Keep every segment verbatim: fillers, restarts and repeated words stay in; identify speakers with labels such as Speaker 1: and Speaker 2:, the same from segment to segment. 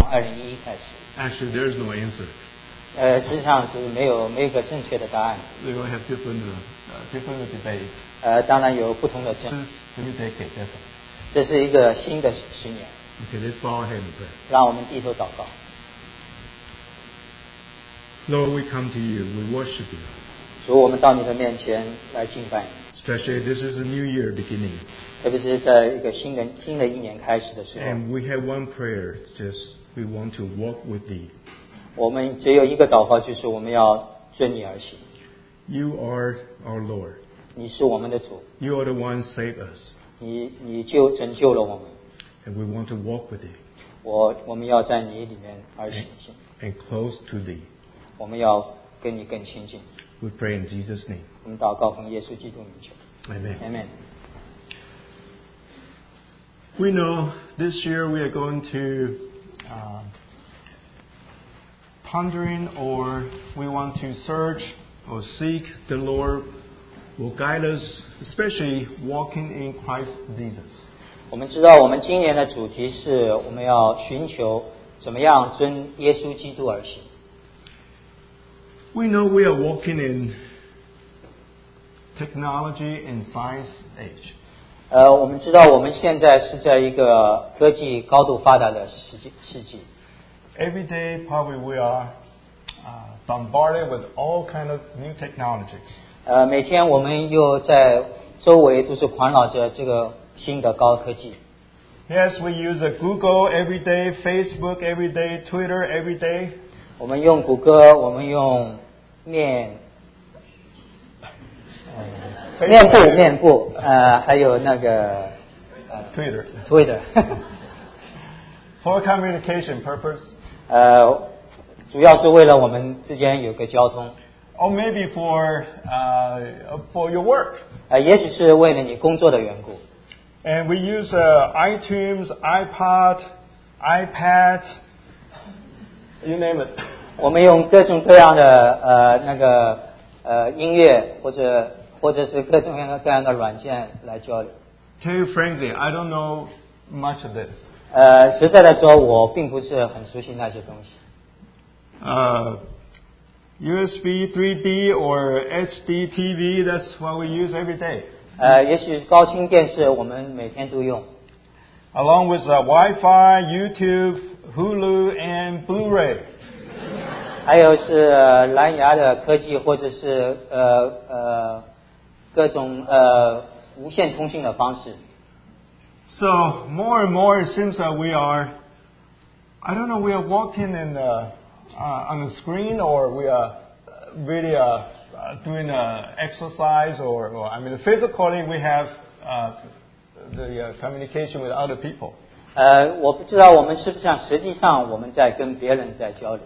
Speaker 1: 二零一一开始。
Speaker 2: Actually, there is no answer.
Speaker 1: 呃，事实上是没有没有一个正确的答案。
Speaker 2: They will have different, uh, different debates.
Speaker 1: 呃，当然有不同的证。
Speaker 2: This new decade, definitely.
Speaker 1: 这是一个新的十年。
Speaker 2: Okay, let's bow our head and pray.
Speaker 1: 让我们低头祷告。
Speaker 2: Lord, we come to you. We worship you.
Speaker 1: 主，我们到你的面前来敬拜你。
Speaker 2: Especially this is a new year beginning.
Speaker 1: 特别是在一个新的新的一年开始的时候。
Speaker 2: And we have one prayer, just we want to walk with thee.
Speaker 1: 我们只有一个祷告，就是我们要遵你而行。
Speaker 2: You are our Lord.
Speaker 1: 你是我们的主。
Speaker 2: You are the one who saved us.
Speaker 1: 你你就拯救了我们。
Speaker 2: And we want to walk with thee.
Speaker 1: 我我们要在你里面而行。
Speaker 2: And close to thee.
Speaker 1: 我们要跟你更亲近。
Speaker 2: We pray in Jesus' name.
Speaker 1: 我们祷告奉耶稣基督名求。
Speaker 2: Amen.
Speaker 1: Amen.
Speaker 2: We know this year we are going to uh, pondering or we want to search or seek the Lord will guide us, especially walking in Christ Jesus.
Speaker 1: 我们知道我们今年的主题是我们要寻求怎么样遵耶稣基督而行。
Speaker 2: We know we are walking in technology and science age.
Speaker 1: 呃，我们知道我们现在是在一个科技高度发达的世纪世纪。
Speaker 2: Every day, probably we are uh, bombarded with all kind of new technologies.
Speaker 1: 呃，每天我们又在周围都是环绕着这个新的高科技。
Speaker 2: Yes, we use a Google every day, Facebook every day, Twitter every day.
Speaker 1: 我们用谷歌，我们用面。面部面部呃还有那个呃
Speaker 2: Twitter
Speaker 1: Twitter
Speaker 2: for communication purpose
Speaker 1: 呃主要是为了我们之间有个交通
Speaker 2: or maybe for uh, for your work
Speaker 1: 呃也许是为了你工作的缘故
Speaker 2: and we use uh, iTunes, iPod, iPad, you name it
Speaker 1: 我们用各种各样的呃那个呃音乐或者或者是各种各样的各样的软件来交流。
Speaker 2: Tell you frankly, I don't know much of this.
Speaker 1: 呃，实在的说，我并不是很熟悉那些东西。
Speaker 2: Uh, U S B three D or H D T V, that's what we use every day.
Speaker 1: 呃，也许高清电视我们每天都用。
Speaker 2: Along with uh, Wi-Fi, YouTube, Hulu, and Blu-ray.
Speaker 1: 还有是蓝牙的科技，或者是呃呃。各种呃无线通信的方式。
Speaker 2: So more and more it seems that we are, I don't know, we are walking in the, uh, on the screen or we are really uh, uh, doing uh, exercise or, or, I mean physically we have uh, the uh, communication with other people.
Speaker 1: 呃，我不知道我们是不是像实际上我们在跟别人在交流。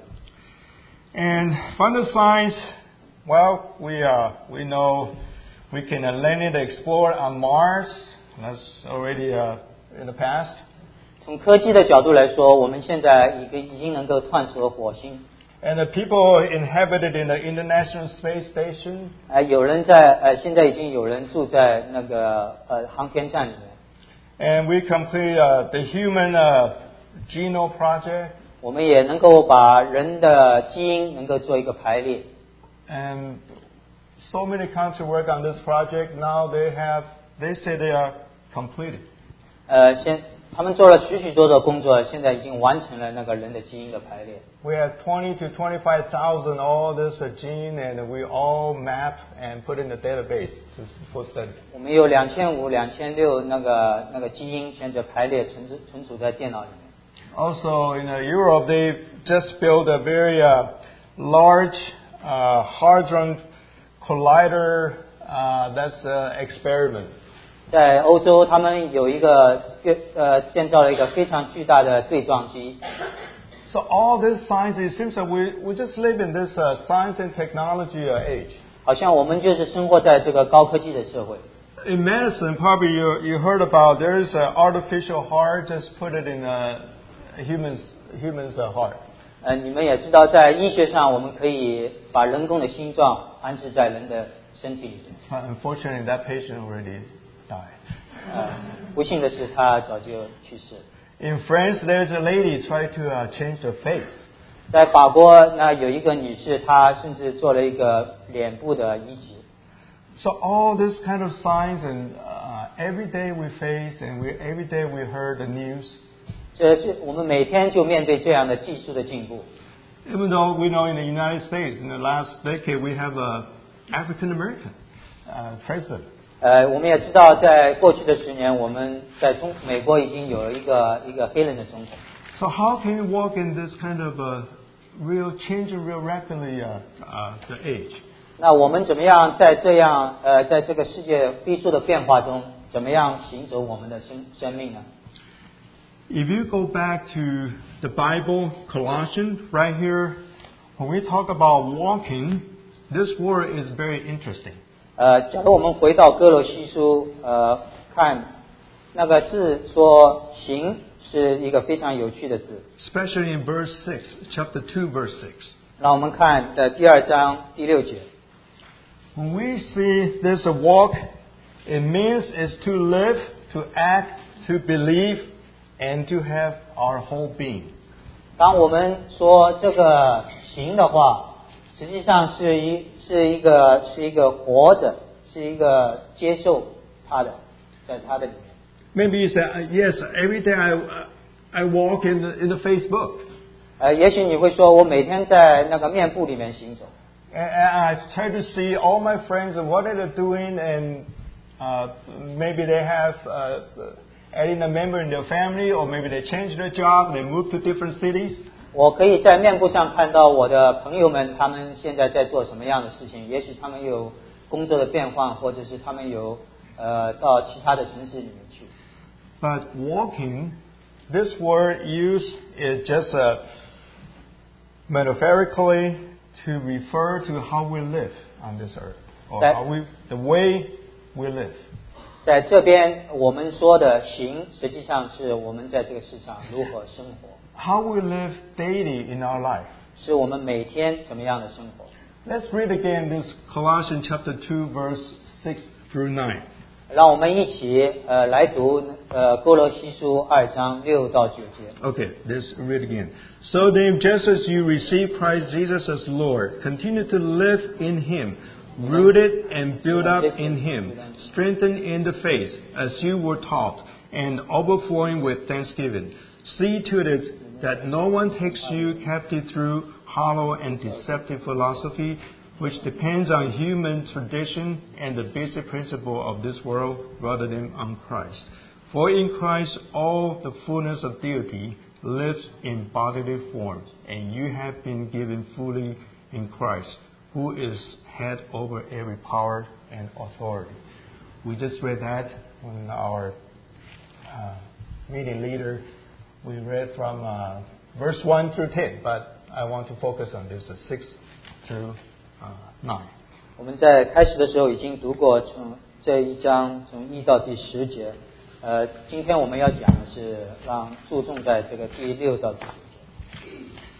Speaker 2: And from the science, well, we uh, we know. We can uh, land and explore on Mars. That's already uh, in the past.
Speaker 1: 从科技的角度来说，我们现在已经已经能够探索火星。
Speaker 2: And the people inhabited in the International Space Station.
Speaker 1: 呃，有人在呃，现在已经有人住在那个呃航天站里面。
Speaker 2: And we complete uh, the Human uh, Genome Project.
Speaker 1: 我们也能够把人的基因能够做一个排列。
Speaker 2: And so many countries work on this project. Now they have, they say they are completed.
Speaker 1: 呃，现他们做了许许多多的工作，现在已经完成了那个人的基因的排列。
Speaker 2: We have twenty to twenty-five thousand all this uh, gene, and we all map and put in the database for study.
Speaker 1: 我们有两千五、两千六那个那个基因现在排列存储存储在电脑里面。
Speaker 2: Also in uh, Europe, they just built a very uh, large uh, hadron collider. Uh, that's an experiment.
Speaker 1: 在欧洲，他们有一个呃建造了一个非常巨大的对撞机。
Speaker 2: So all this science, it seems that we we just live in this uh, science and technology uh, age.
Speaker 1: 好像我们就是生活在这个高科技的社会。
Speaker 2: In medicine, probably you you heard about there is an artificial heart. Just put it in a human's human's uh, heart.
Speaker 1: 呃，你们也知道，在医学上，我们可以把人工的心脏安置在人的身体里面。
Speaker 2: But unfortunately, that patient already died.
Speaker 1: 呃，不幸的是，他早就去世。
Speaker 2: In France, there's a lady try to uh, change her face.
Speaker 1: 在法国，那有一个女士，她甚至做了一个脸部的移植。
Speaker 2: So all this kind of signs, and uh, every day we face, and we every day we heard the news.
Speaker 1: 这是我们每天就面对这样的技术的进步。
Speaker 2: Even though we know in the United States, in the last decade, we have a African American uh, president.
Speaker 1: 呃，我们也知道，在过去的十年，我们在中美国已经有了一个一个黑人的总统。
Speaker 2: So how can you walk in this kind of uh, real changing real rapidly uh, uh, the age?
Speaker 1: 那我们怎么样在这样呃，在这个世界飞速的变化中，怎么样行走我们的生生命呢？
Speaker 2: If you go back to the Bible, Colossians, right here, when we talk about walking, this word is very interesting.
Speaker 1: 呃，假如我们回到哥罗西书，呃，看那个字说行是一个非常有趣的字。
Speaker 2: Especially in verse six, chapter two, verse six.
Speaker 1: 让我们看的第二章第六节。
Speaker 2: When we see this walk, it means is to live, to act, to believe, and to have our whole being.
Speaker 1: 当我们说这个行的话，实际上是一是一个是一个活着，是一个接受他的，在他的里面。
Speaker 2: Maybe you say, yes, every day I, I walk in the, in the Facebook.
Speaker 1: 呃，也许你会说，我每天在那个面部里面行走。
Speaker 2: And I try to see all my friends and what they're doing, and uh, maybe they have uh, adding a member in their family, or maybe they change their job, they move to different cities.
Speaker 1: 我可以在面部上看到我的朋友们，他们现在在做什么样的事情。也许他们有工作的变换，或者是他们有呃到其他的城市里面去。
Speaker 2: But walking, this word used is just uh, metaphorically to refer to how we live on this earth, or
Speaker 1: That-
Speaker 2: how we, the way we live.
Speaker 1: 在这边我们说的行，实际上是我们在这个世上如何生活，
Speaker 2: How we live daily in our life.
Speaker 1: 是我们每天怎么样的生活。
Speaker 2: Let's read again this Colossians chapter two, verse six through nine.
Speaker 1: 让我们一起呃来读呃哥罗西书二章六到九节。
Speaker 2: Okay, let's read again. So then, just as you receive Christ Jesus as Lord, continue to live in Him, rooted and built up in Him, strengthened in the faith as you were taught, and overflowing with thanksgiving. See to it that no one takes you captive through hollow and deceptive philosophy, which depends on human tradition and the basic principle of this world rather than on Christ. For in Christ all the fullness of deity lives in bodily form, and you have been given fully in Christ, who is head over every power and authority. We just read that when our uh, meeting leader, we read from uh, verse one through ten, but I want to focus on this, uh, six through uh, nine.
Speaker 1: 我们在开始的时候已经读过从这一章从一到第十节，呃，今天我们要讲的是让注重在这个第六到第九节。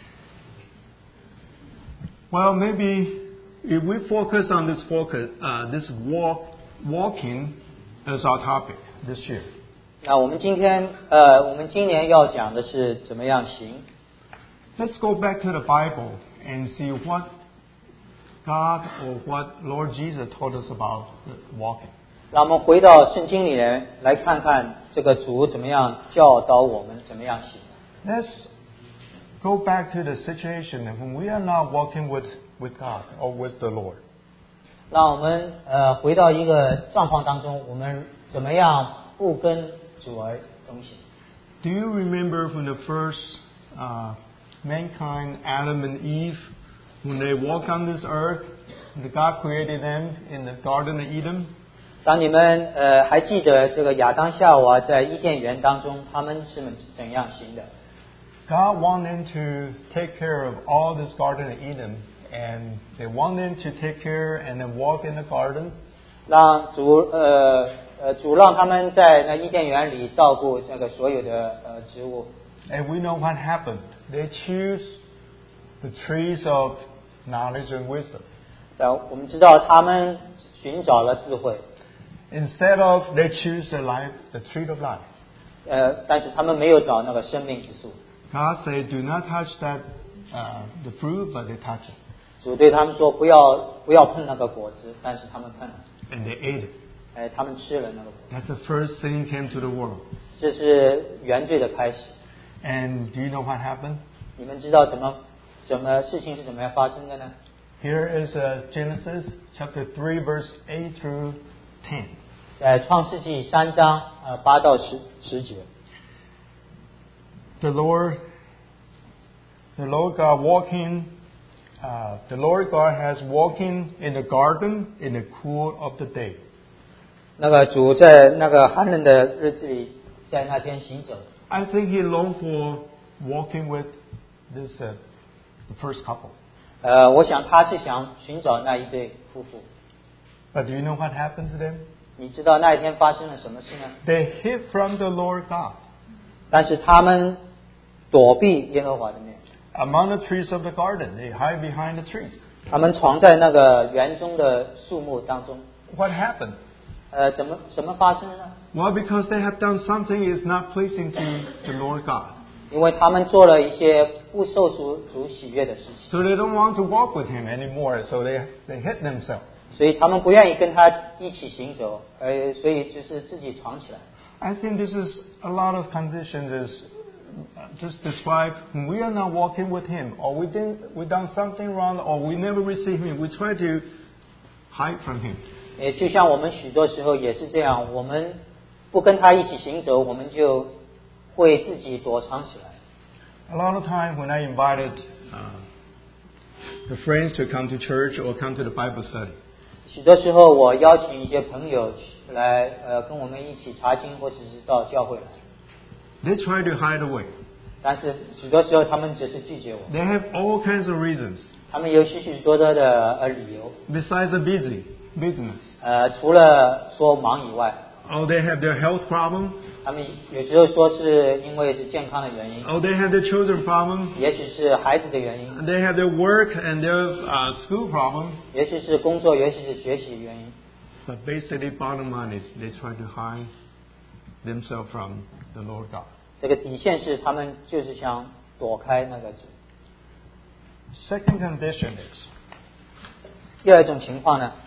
Speaker 2: Well, maybe if we focus on this focus, uh, this walk, walking as our topic this year.
Speaker 1: 那我们今天呃，我们今年要讲的是怎么样行。
Speaker 2: Let's go back to the Bible and see what God or what Lord Jesus told us about walking.
Speaker 1: 让我们回到圣经里面来看看这个主怎么样教导我们怎么样行。
Speaker 2: Let's go back to the situation when we are not walking with, with God or with the Lord.
Speaker 1: 让我们呃回到一个状况当中，我们怎么样不跟主而同行？
Speaker 2: Do you remember when the first uh, mankind, Adam and Eve, when they walked on this earth, and God created them in the Garden of Eden?
Speaker 1: 当你们呃还记得这个亚当夏娃在伊甸园当中，他们是怎样行的？
Speaker 2: God wanted them to take care of all this Garden of Eden, and they want them to take care and then walk in the garden.
Speaker 1: 让主呃呃主让他们在那伊甸园里照顾这个所有的呃植物。
Speaker 2: And we know what happened. They choose the trees of knowledge and wisdom.
Speaker 1: 然后我们知道他们寻找了智慧，
Speaker 2: Instead of they choose the life, the tree of life.
Speaker 1: 呃，但是他们没有找那个生命之树。
Speaker 2: God said, "Do not touch that uh, the fruit," but they touched it,
Speaker 1: 主对他们说不要不要碰那个果子，但是他们碰了，
Speaker 2: and they ate it.
Speaker 1: 哎，他们吃了那个果子。
Speaker 2: That's the first sin came to the world.
Speaker 1: 这是原罪的开始。
Speaker 2: And do you know what happened?
Speaker 1: 你们知道怎么怎么事情是怎么样发生的呢？
Speaker 2: Here is uh, Genesis chapter three, verse eight through ten.
Speaker 1: 在创世纪三章呃八到十十节。
Speaker 2: The Lord, the Lord God walking, uh, the Lord God has walking in the garden in the cool of the day.
Speaker 1: 那个主在那个寒冷的日子里，在那天行走。
Speaker 2: I think he longed for walking with this uh, the first couple.
Speaker 1: 呃，我想他是想寻找那一对夫妇。
Speaker 2: But do you know what happened to them?
Speaker 1: 你知道那一天发生了什么事呢？
Speaker 2: They hid from the Lord God
Speaker 1: 但是他们躲避耶和华的面，
Speaker 2: among the trees of the garden. They hide behind the trees.
Speaker 1: 他们藏在那个园中的树木当中。
Speaker 2: What happened?
Speaker 1: 呃，怎么怎么发生呢？
Speaker 2: Well, because they have done something is not pleasing to the Lord God.
Speaker 1: 因为他们做了一些不受主主喜悦的事情，
Speaker 2: So they don't want to walk with him anymore. So they, they hid themselves.
Speaker 1: 所以他们不愿意跟他一起行走，呃，所以就是自己藏起来。
Speaker 2: I think this is a lot of conditions is uh, just describe when we are not walking with him, or we did we done something wrong, or we never receive him. We try to hide from him.
Speaker 1: 也就像我们许多时候也是这样，我们不跟他一起行走，我们就会自己躲藏起来。
Speaker 2: A lot of time when I invited uh, the friends to come to church or come to the Bible study,
Speaker 1: 许多时候我邀请一些朋友来，呃，跟我们一起查经，或者是到教会来，
Speaker 2: they try to hide away.
Speaker 1: 但是许多时候他们只是拒绝我，
Speaker 2: They have all kinds of reasons
Speaker 1: 他们有许许多多的呃理由，
Speaker 2: besides the busy business.
Speaker 1: 呃，除了说忙以外，
Speaker 2: Oh, they have their health problem.
Speaker 1: 他们有时候说是因为是健康的原因，
Speaker 2: Oh, they have their children problem.
Speaker 1: 也许是孩子的原因，
Speaker 2: They have their work and their uh, school problem.
Speaker 1: 也许是工作，也许是学习原因。
Speaker 2: But basically, bottom line is they try to hide themselves from the Lord God.
Speaker 1: 这个底线是他们就是想躲开那个主。
Speaker 2: Second condition is
Speaker 1: 第二种情况呢，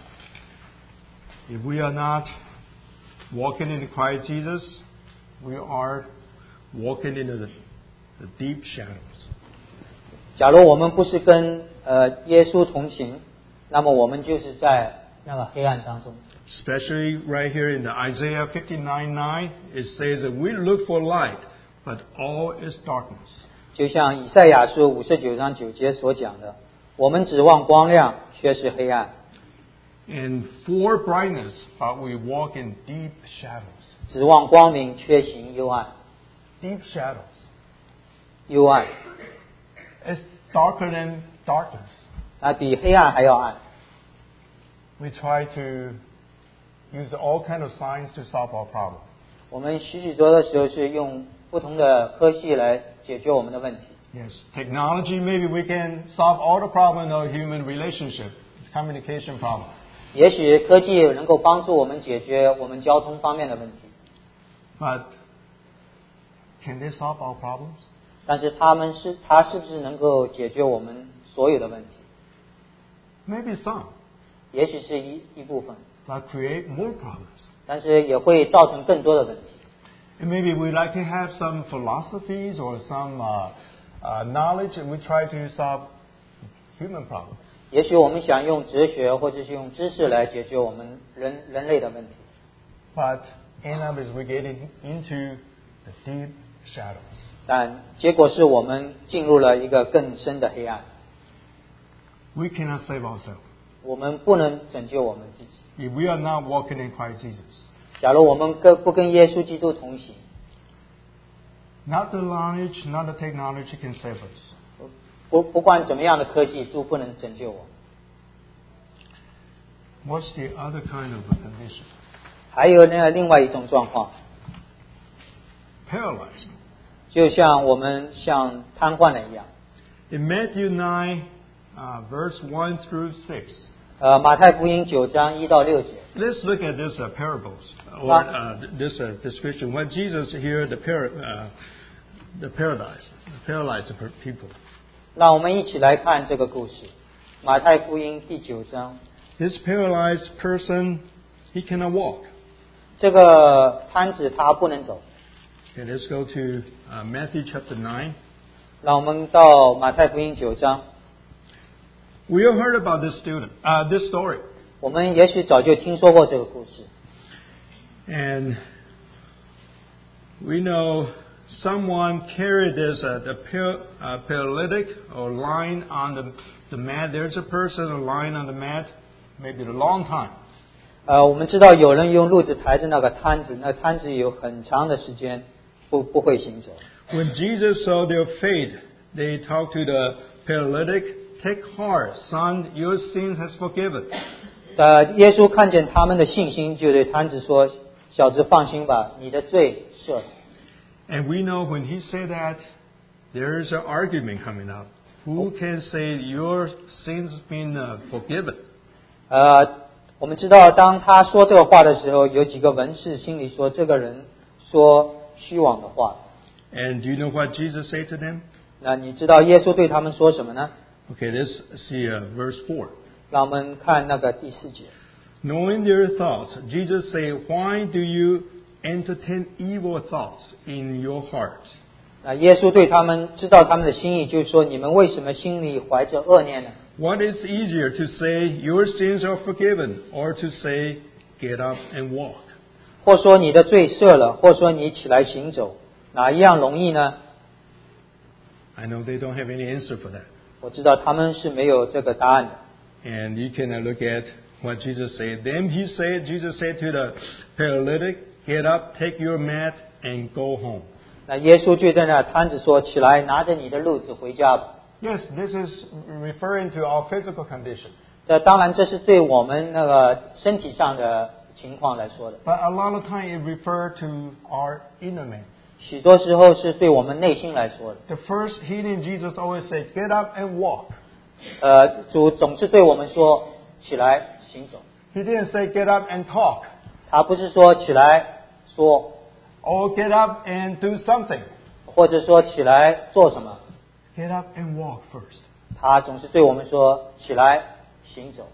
Speaker 2: if we are not walking in Christ Jesus, we are walking in the, the deep shadows.
Speaker 1: 假如我们不是跟呃耶稣同行，那么我们就是在那个黑暗当中。
Speaker 2: Especially right here in the Isaiah fifty-nine nine, it says that we look for light, but all is darkness.
Speaker 1: 就像以赛亚书五十九章九节所讲的，我们指望光亮，却是黑暗；
Speaker 2: And for brightness, but we walk in deep shadows.
Speaker 1: 指望光明，却行幽暗。
Speaker 2: Deep shadows.
Speaker 1: 幽暗，
Speaker 2: It's darker than darkness.
Speaker 1: 那比黑暗还要暗。
Speaker 2: We try to use all kind of science to solve our problem.
Speaker 1: 我们许许多多时候是用不同的科技来解决我们的问题。
Speaker 2: Yes, technology, maybe we can solve all the problem of human relationship, communication problem.
Speaker 1: 也许科技能够帮助我们解决我们交通方面的问题，
Speaker 2: But can they solve our problems?
Speaker 1: 但是他们是它是不是能够解决我们所有的问题？
Speaker 2: Maybe some,
Speaker 1: 也许是一一部分，
Speaker 2: but create more problems.
Speaker 1: 但是也会造成更多的问题。
Speaker 2: And maybe we like to have some philosophies or some uh, uh, knowledge, and we try to solve human problems.
Speaker 1: 也许我们想用哲学或者是用知识来解决我们人人类的问题，
Speaker 2: But end up is we get in, into the deep shadows.
Speaker 1: 但结果是我们进入了一个更深的黑暗。
Speaker 2: We cannot save ourselves
Speaker 1: 我们不能拯救我们自己。
Speaker 2: if we are not walking in Christ Jesus.
Speaker 1: 假如我们跟不跟耶稣基督同行，
Speaker 2: Not the knowledge, not the technology can save us.
Speaker 1: 不不管怎么样的科技都不能拯救我。
Speaker 2: What's the other kind of a condition?
Speaker 1: 还有那另外一种状况，
Speaker 2: Paralyzed.
Speaker 1: 就像我们像瘫痪了一样。
Speaker 2: In Matthew nine, uh, verse one through six,
Speaker 1: 呃，马太福音九章一到六节。
Speaker 2: Let's look at this uh, parables or uh, this uh, description. When Jesus healed the par- uh, the paradise, the paralyzed people.
Speaker 1: 让我们一起来看这个故事，马太福音第九章。
Speaker 2: This paralyzed person, he cannot walk.
Speaker 1: 这个瘫子他不能走。
Speaker 2: Okay, let's go to uh, Matthew chapter nine.
Speaker 1: 让我们到马太福音九章。
Speaker 2: We have heard about this student, uh, this story,
Speaker 1: 我们也许早就听说过这个故事。
Speaker 2: and we know someone carried this uh, the par- uh, paralytic or lying on the the mat. There's a person lying on the mat, maybe a long time.
Speaker 1: 呃，我们知道有人用褥子抬着那个摊子，那摊子有很长的时间不不会行走。
Speaker 2: When Jesus saw their faith, they talked to the paralytic, "Take heart, son, your sins has forgiven."
Speaker 1: 呃，耶稣看见他们的信心，就对摊子说：“小子，放心吧，你的罪赦了。”
Speaker 2: And we know when he said that, there is an argument coming up. Who can say your sins have been uh, forgiven?
Speaker 1: 呃，我们知道，当他说这个话的时候，有几个文士心里说，这个人说虚妄的话。
Speaker 2: And do you know what Jesus said to them?
Speaker 1: 那你知道耶稣对他们说什么呢？
Speaker 2: Okay, let's see uh, verse four.
Speaker 1: 让我们看那个第四节。
Speaker 2: Knowing their thoughts, Jesus said, "Why do you entertain evil thoughts in your hearts?"
Speaker 1: 那耶稣对他们知道他们的心意，就是说，你们为什么心里怀着恶念呢？
Speaker 2: What is easier to say, "Your sins are forgiven," or to say, "Get up and walk"?
Speaker 1: 或说你的罪赦了，或说你起来行走，哪一样容易呢？
Speaker 2: I know they don't have any answer for that.
Speaker 1: 我知道他们是没有这个答案的。
Speaker 2: And you can uh, look at what Jesus said. Then he said, Jesus said to the paralytic, "Get up, take your mat, and go home."
Speaker 1: 那耶稣就对那摊子说：“起来，拿着你的褥子回家吧。”
Speaker 2: Yes, this is referring to our physical condition.
Speaker 1: 这当然这是对我们那个身体上的情况来说的，
Speaker 2: But a lot of time it refers to our inner man.
Speaker 1: 许多时候是对我们内心来说的。
Speaker 2: The first healing, Jesus always said, "Get up and walk."
Speaker 1: 呃，主总是对我们说：“起来行走。
Speaker 2: He didn't say, "Get up and talk," ”
Speaker 1: 他不是说起来说，
Speaker 2: or "Get up and do something."
Speaker 1: 或者说起来做什么，
Speaker 2: Get up and walk first.
Speaker 1: 他总是对我们说：“起来行走。”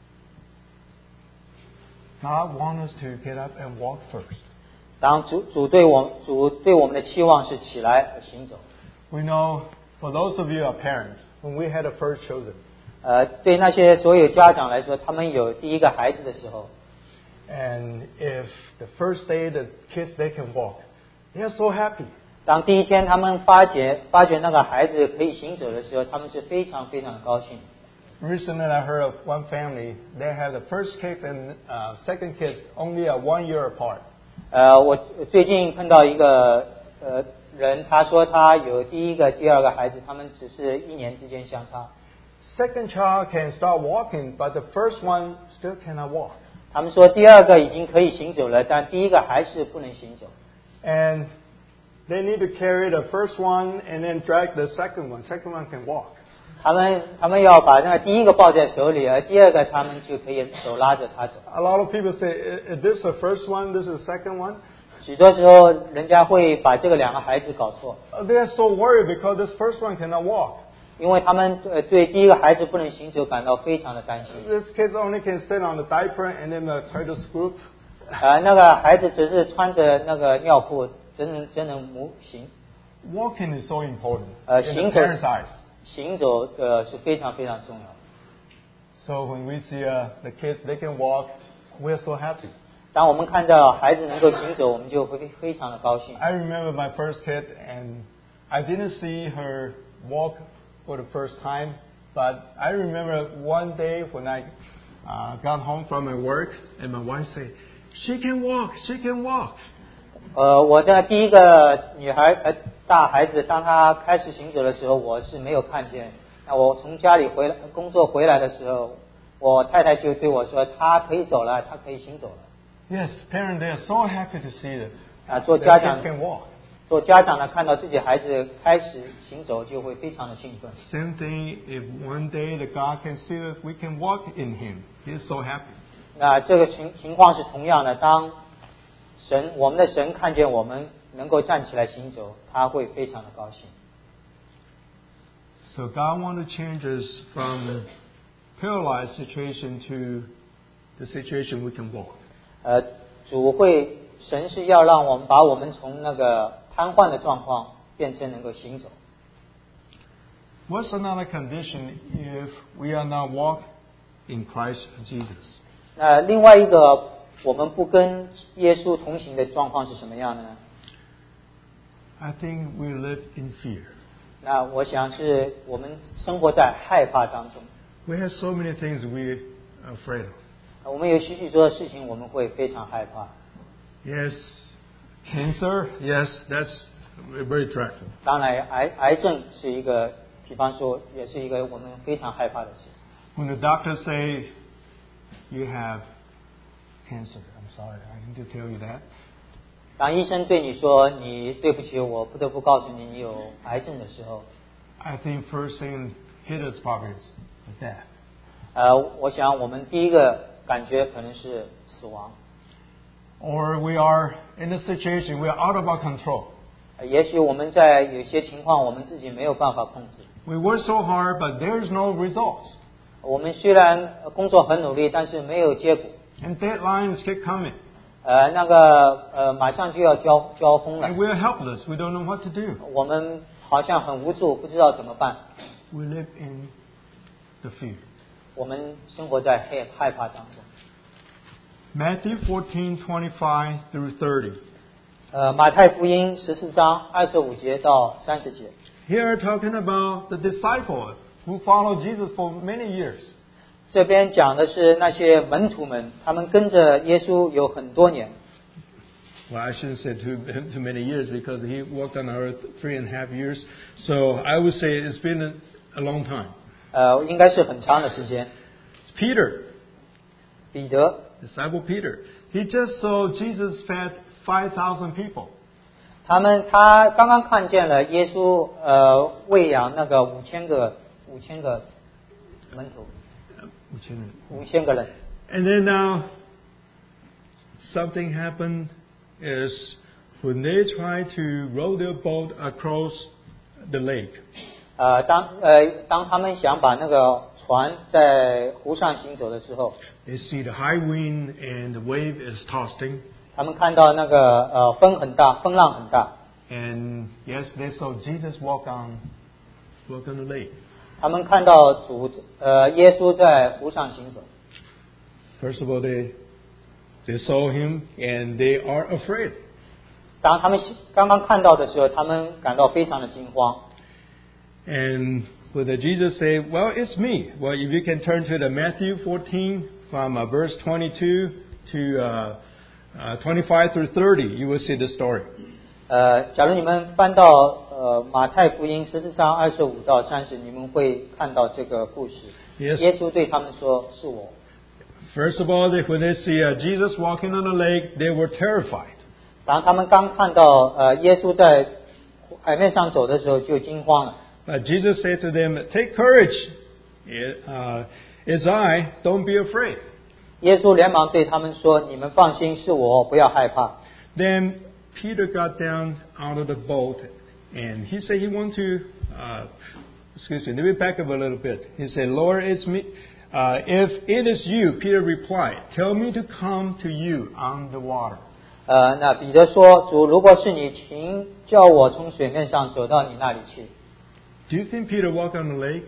Speaker 2: God wants us to get up and walk first.
Speaker 1: 当主主对我主对我们的期望是起来而行走。
Speaker 2: We know, for those of you who are parents, when we had the first children,
Speaker 1: 呃，对那些所有家长来说，他们有第一个孩子的时候，
Speaker 2: and if the first day the kids they can walk, they are so happy.
Speaker 1: 当第一天他们发觉发觉那个孩子可以行走的时候，他们是非常非常的高兴。
Speaker 2: Recently, I heard of one family. They had the first kid and uh, second kid only a one year apart.
Speaker 1: 呃，我最近碰到一个呃人，他说他有第一个、第二个孩子，他们只是一年之间相差。
Speaker 2: Second child can start walking, but the first one still cannot walk.
Speaker 1: 他们说第二个已经可以行走了，但第一个还是不能行走。
Speaker 2: And they need to carry the first one and then drag the second one. Second one can walk.
Speaker 1: 他们他们要把那个第一个抱在手里，而第二个他们就可以手拉着他走。
Speaker 2: A lot of people say, "Is this the first one? This is the second one?"
Speaker 1: 许多时候，人家会把这个两个孩子搞错，
Speaker 2: Uh, They are so worried because this first one cannot walk.
Speaker 1: 因为他们呃对第一个孩子不能行走感到非常的担心。
Speaker 2: This kid only can sit on the diaper and then uh, try to scoop.
Speaker 1: 呃，那个孩子只是穿着那个尿布，真能真能无行。
Speaker 2: Walking is so important
Speaker 1: Uh,
Speaker 2: in the
Speaker 1: 行走-
Speaker 2: parents' eyes.
Speaker 1: 行走呃是非常非常重要。
Speaker 2: So when we see uh, the kids, they can walk, we're so happy.
Speaker 1: 当我们看到孩子能够行走，我们就会非常的高兴。
Speaker 2: I remember my first kid, and I didn't see her walk for the first time, but I remember one day when I uh, got home from my work, and my wife said, "She can walk, she can walk."
Speaker 1: 呃，我的第一个女孩呃大孩子，当她开始行走的时候，我是没有看见。那我从家里回来工作回来的时候，我太太就对我说，她可以走了，她可以行走了。
Speaker 2: Yes, parents, they are so happy to see that
Speaker 1: 啊，做
Speaker 2: their
Speaker 1: 家
Speaker 2: kids
Speaker 1: 长
Speaker 2: can walk.
Speaker 1: 做家长的看到自己孩子开始行走，就会非常的兴奋。
Speaker 2: Same thing, if one day the God can see us, we can walk in Him. He's so happy.
Speaker 1: 那这个情情况是同样的，当神我们的神看见我们能够站起来行走，他会非常的高兴。
Speaker 2: So God wants to change us from paralyzed situation to the situation we can walk.
Speaker 1: 呃，主会神是要让我们把我们从那个瘫痪的状况变成能够行走。
Speaker 2: What's another condition if we are not walk in Christ Jesus?
Speaker 1: 那另外一个我们不跟耶稣同行的状况是什么样的呢？
Speaker 2: I think we live in fear.
Speaker 1: 那我想是我们生活在害怕当中。
Speaker 2: We have so many things we're afraid of.
Speaker 1: 我们有许许多的事情我们会非常害怕。
Speaker 2: Yes, cancer. Yes, that's very dreadful.
Speaker 1: 当然，癌癌症是一个，比方说，也是一个我们非常害怕的事。
Speaker 2: When the doctors say you have cancer, I'm sorry, I need to tell you that.
Speaker 1: 当医生对你说你对不起，我不得不告诉你你有癌症的时候，
Speaker 2: I think first thing hit us probably is the death.
Speaker 1: 呃，我想我们第一个感觉可能是死亡。
Speaker 2: Or we are in a situation we are out of our control.
Speaker 1: 也许我们在有些情况我们自己没有办法控制。
Speaker 2: We work so hard, but there's no results.
Speaker 1: 我们虽然工作很努力，但是没有结果。
Speaker 2: And deadlines keep coming.
Speaker 1: 呃，那个呃，马上就要交交锋了
Speaker 2: And，we are helpless. We don't know what to do.
Speaker 1: 我们好像很无助，不知道怎么办。
Speaker 2: We live in the fear.
Speaker 1: 我们生活在害害怕当中。
Speaker 2: Matthew fourteen, twenty-five through thirty.
Speaker 1: 呃，马太福音十四章二十五节到三十节。
Speaker 2: Here talking about the disciples who followed Jesus for many years.
Speaker 1: 这边讲的是那些门徒们，他们跟着耶稣有很多年。
Speaker 2: Well, I shouldn't say too, too many years because he walked on earth three and a half years. So I would say it's been a, a long time.
Speaker 1: 呃，应该是很长的时间。
Speaker 2: Peter,
Speaker 1: 彼得，
Speaker 2: disciple Peter, he just saw Jesus fed five thousand people.
Speaker 1: 他们他刚刚看见了耶稣呃喂养那个五千个五千个门徒，五千个人。
Speaker 2: And then now something happened is when they tried to row their boat across the lake.
Speaker 1: 呃，当呃当他们想把那个船在湖上行走的时候，
Speaker 2: They see the high wind and the wave is tossing.
Speaker 1: 他们看到那个呃风很大，风浪很大。
Speaker 2: And yes, they saw Jesus walk on, walk on the lake.
Speaker 1: 他们看到主呃耶稣在湖上行走。
Speaker 2: First of all, they they saw him and they are afraid.
Speaker 1: 当他们刚刚看到的时候，他们感到非常的惊慌。
Speaker 2: And when the Jesus say, "Well, it's me." Well, if you can turn to the Matthew fourteen from uh, verse twenty-two to uh, uh, twenty-five through thirty, you will see the story.
Speaker 1: 呃，假如你们翻到呃马太福音十四章二十五到三十，你们会看到这个故事。
Speaker 2: Yes.
Speaker 1: 耶稣对他们说：“是我。”
Speaker 2: First of all, they, when they see uh, Jesus walking on the lake, they were terrified.
Speaker 1: 当他们刚看到呃耶稣在海面上走的时候，就惊慌了。
Speaker 2: But Jesus said to them, "Take courage. It, uh, it's I. Don't be afraid."
Speaker 1: 耶稣连忙对他们说：“你们放心，是我，不要害怕。”
Speaker 2: Then Peter got down out of the boat and he said he wanted to, uh, excuse me, let me back up a little bit. He said, "Lord, it's me. Uh, if it is you," Peter replied, "tell me to come to you on the water."
Speaker 1: 呃，那彼得说：“主，如果是你，请叫我从水面上走到你那里去。”
Speaker 2: Do you think Peter walked on the lake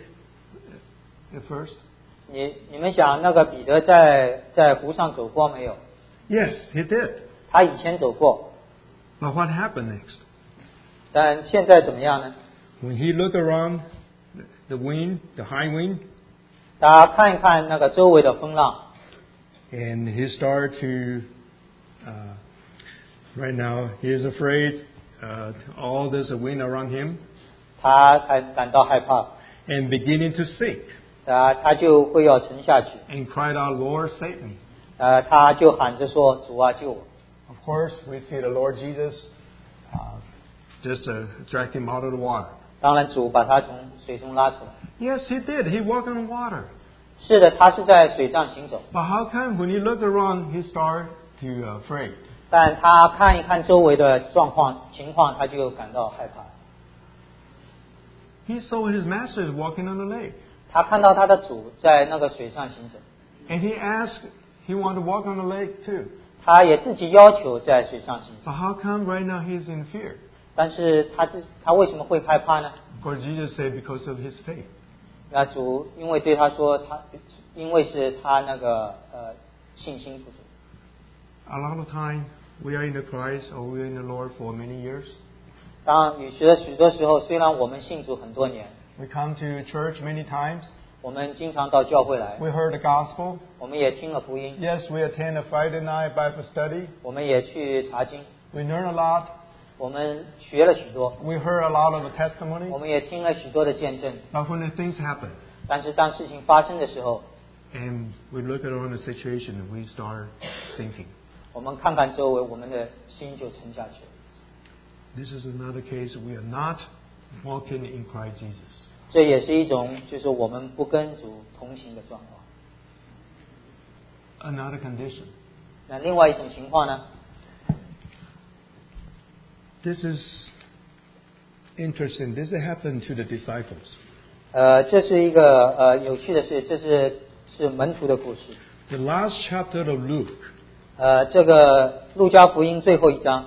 Speaker 2: at first?
Speaker 1: 你你们想，那个彼得在在湖上走过没有？
Speaker 2: Yes, he did.
Speaker 1: 他以前走过，
Speaker 2: But what happened next?
Speaker 1: 但现在怎么样呢？
Speaker 2: When he looked around the wind, the high wind,
Speaker 1: 大家看一看那个周围的风浪，
Speaker 2: and he started to, uh, right now he is afraid, uh, all there's a wind around him,
Speaker 1: 他感感到害怕，
Speaker 2: and beginning to sink,
Speaker 1: 啊，他就会要沉下去，
Speaker 2: and cried out, "Lord, save me."
Speaker 1: 呃，他就喊着说：“主啊，救我！”
Speaker 2: Of course, we see the Lord Jesus uh, just uh, drag him out of the water.
Speaker 1: 当然，主把他从水中拉出来。
Speaker 2: Yes, he did. He walked on water.
Speaker 1: 是的，他是在水上行走。
Speaker 2: But how come when he looked around, he started to uh, afraid?
Speaker 1: 但他看一看周围的状况情况，他就感到害怕。
Speaker 2: He saw his master is walking on the lake.
Speaker 1: 他看到他的主在那个水上行走，
Speaker 2: And he asked, he wanted to walk on the lake too.
Speaker 1: 他也自己要求在水上行走。
Speaker 2: But how come right now he's in fear?
Speaker 1: 但是他自他为什么会害怕呢？
Speaker 2: Of course, Jesus said because of his faith.
Speaker 1: 那主因为对他说，他因为是他那个呃信心不足。
Speaker 2: A lot of time we are in the Christ or we are in the Lord for many years.
Speaker 1: 当有时许多时候，虽然我们信主很多年，
Speaker 2: We come to church many times.
Speaker 1: 我们经常到教会来，
Speaker 2: We heard the gospel.
Speaker 1: 我们也听了福音，
Speaker 2: Yes, we attend a Friday night Bible study.
Speaker 1: 我们也去查经，
Speaker 2: We learn a lot.
Speaker 1: 我们学了许多，
Speaker 2: We heard a lot of the
Speaker 1: 我
Speaker 2: testimonies.
Speaker 1: 们也听了许多的见证。
Speaker 2: But when the things happen
Speaker 1: 但是当事情发生的时候，
Speaker 2: and we look around the situation and we start thinking,
Speaker 1: 我们看看周围，我们的心就沉下去了。
Speaker 2: this is another case we are not walking in Christ Jesus.
Speaker 1: 这也是一种，就是我们不跟主同行的状况。
Speaker 2: Another condition.
Speaker 1: 那另外一种情况呢？
Speaker 2: This is interesting. This happened to the disciples.
Speaker 1: 呃，这是一个呃有趣的事，这是是门徒的故事。
Speaker 2: The last chapter of Luke,
Speaker 1: 呃，这个路加福音最后一章，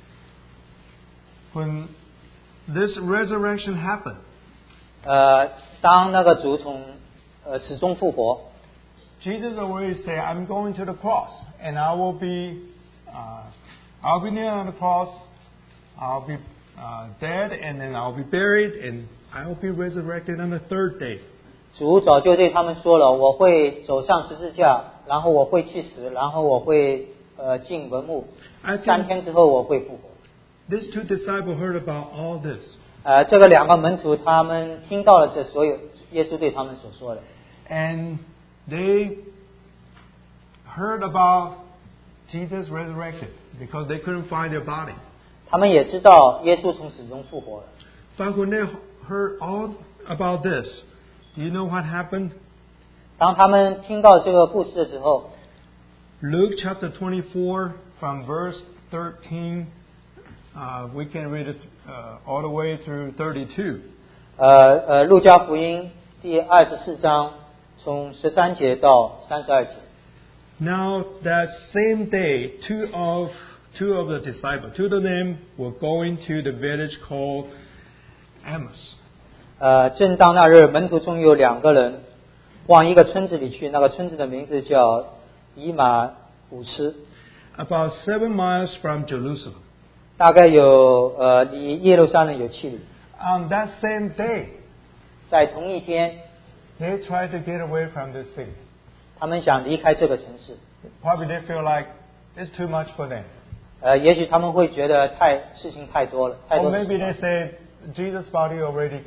Speaker 2: when this resurrection happened,
Speaker 1: 呃，当那个主从呃死中复活，
Speaker 2: Jesus already said, I'm going to the cross and I will be, uh, I'll be near on the cross, I'll be uh, dead and then I'll be buried and I'll be resurrected on the third day.
Speaker 1: 主早就对他们说了，我会走上十字架，然后我会去死，然后我会呃进坟墓，
Speaker 2: I
Speaker 1: 三
Speaker 2: think
Speaker 1: 天之后我会复活。
Speaker 2: these two disciples heard about all this.
Speaker 1: 呃，这个两个门徒他们听到了这所有耶稣对他们所说的，
Speaker 2: And they heard about Jesus resurrected because they couldn't find their body.
Speaker 1: 他们也知道耶稣从死中复活了。
Speaker 2: But when they heard all about this, do you know what happened?
Speaker 1: 当他们听到这个故事的时候，
Speaker 2: Luke chapter twenty-four from verse thirteen, uh, we can read it uh, all the way through thirty-two.
Speaker 1: 呃呃，路加福音第二十四章从十三节到三十二节。
Speaker 2: Now that same day, two of two of the disciples, two of them were going to the village called Emmaus.
Speaker 1: 呃，正当那日，门徒中有两个人往一个村子里去，那个村子的名字叫以马五斯，
Speaker 2: About seven miles from Jerusalem.
Speaker 1: 大概有呃离耶路撒冷有七里。
Speaker 2: On that same day,
Speaker 1: 在同一天，
Speaker 2: they tried to get away from this city.
Speaker 1: 他们想离开这个城市。
Speaker 2: Probably they feel like it's too much for them.
Speaker 1: 呃，也许他们会觉得太事情太多了，太
Speaker 2: Or
Speaker 1: 多的
Speaker 2: maybe
Speaker 1: 事
Speaker 2: they
Speaker 1: 情。
Speaker 2: say Jesus' body already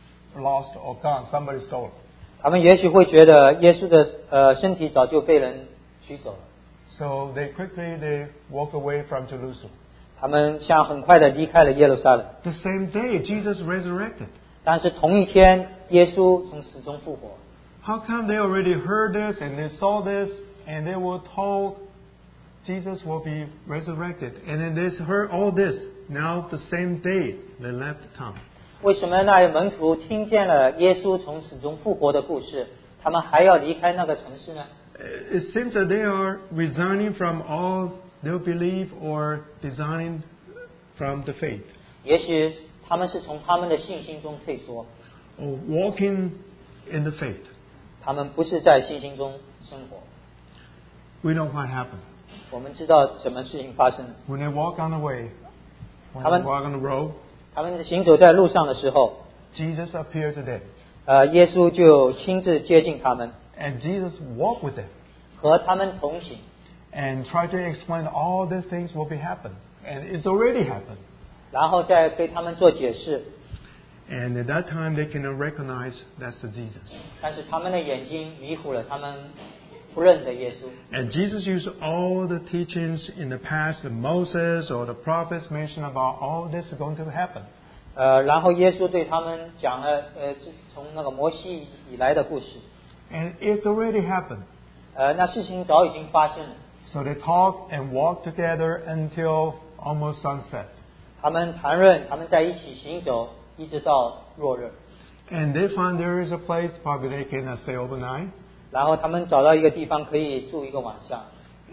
Speaker 2: lost or gone. Somebody stole it.
Speaker 1: 他们也许会觉得耶稣的呃身体早就被人取走了。
Speaker 2: So they quickly they walk away from Jerusalem.
Speaker 1: 他们想很快的离开了耶路撒冷。
Speaker 2: The same day, Jesus resurrected.
Speaker 1: 但是同一天，耶稣从死中复活。
Speaker 2: How come they already heard this and they saw this and they were told Jesus will be resurrected and then they heard all this. Now the same day they left town.
Speaker 1: 为什么那些门徒听见了耶稣从死中复活的故事，他们还要离开那个城市呢？
Speaker 2: It seems that they are resigning from all their belief or designing from the faith
Speaker 1: 也许他们是从他们的信心中退缩，
Speaker 2: or walking in the faith.
Speaker 1: 他们不是在信心中生活。
Speaker 2: We know what happened.
Speaker 1: 我们知道什么事情发生了。
Speaker 2: When they walk on the way, when
Speaker 1: 他
Speaker 2: they
Speaker 1: 们
Speaker 2: walk on the road,
Speaker 1: 他们行走在路上的时候，
Speaker 2: Jesus appeared to them.
Speaker 1: 呃，耶稣就亲自接近他们，
Speaker 2: And Jesus walked with them
Speaker 1: 和他们同行，
Speaker 2: and tried to explain all these things will be happen. And it's already happened.
Speaker 1: 然后再给他们做解释。
Speaker 2: And at that time they cannot recognize that's the Jesus.
Speaker 1: 但是他们的眼睛迷糊了，他们不认得耶稣。
Speaker 2: And Jesus used all the teachings in the past, that Moses or the prophets mentioned about all this is going to happen.
Speaker 1: 呃，然后耶稣对他们讲了，呃，自从那个摩西以来的故事。
Speaker 2: And it's already happened.
Speaker 1: 呃，那事情早已经发生了。
Speaker 2: So they talked and walked together until almost sunset.
Speaker 1: 他们谈论，他们在一起行走，一直到落日。
Speaker 2: And they found there is a place probably they can uh, stay overnight.
Speaker 1: 然后他们找到一个地方可以住一个晚上。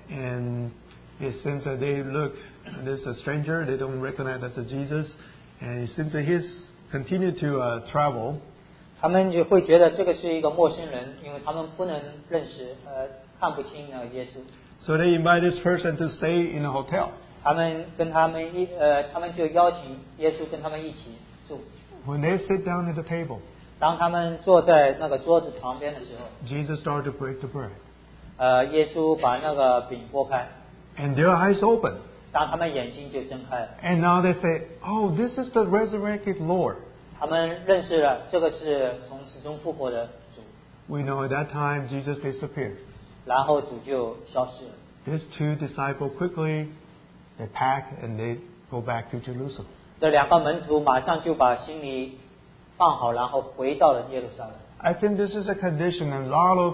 Speaker 2: And it seems that they look, there's a stranger, they don't recognize that's a Jesus. And it seems that he's continued to uh, travel.
Speaker 1: 他们就会觉得这个是一个陌生人，因为他们不能认识，呃，看不清那个耶稣。
Speaker 2: So they invite this person to stay in a hotel.
Speaker 1: 他们跟他们一，呃，他们就邀请耶稣跟他们一起住。
Speaker 2: When they sit down at the table,
Speaker 1: 当他们坐在那个桌子旁边的时候，
Speaker 2: Jesus started to break the bread.
Speaker 1: 呃，耶稣把那个饼拨开，
Speaker 2: And their eyes opened.
Speaker 1: 当他们眼睛就睁开了，
Speaker 2: And now they say, oh, this is the resurrected Lord.
Speaker 1: 他们认识了这个是从死中复活的主，
Speaker 2: We know at that time Jesus disappeared.
Speaker 1: 然后主就消失了。
Speaker 2: These two disciples quickly, they pack and they go back to Jerusalem.
Speaker 1: 这两个门徒马上就把行李放好，然后回到了耶路撒冷。
Speaker 2: I think this is a condition and a lot of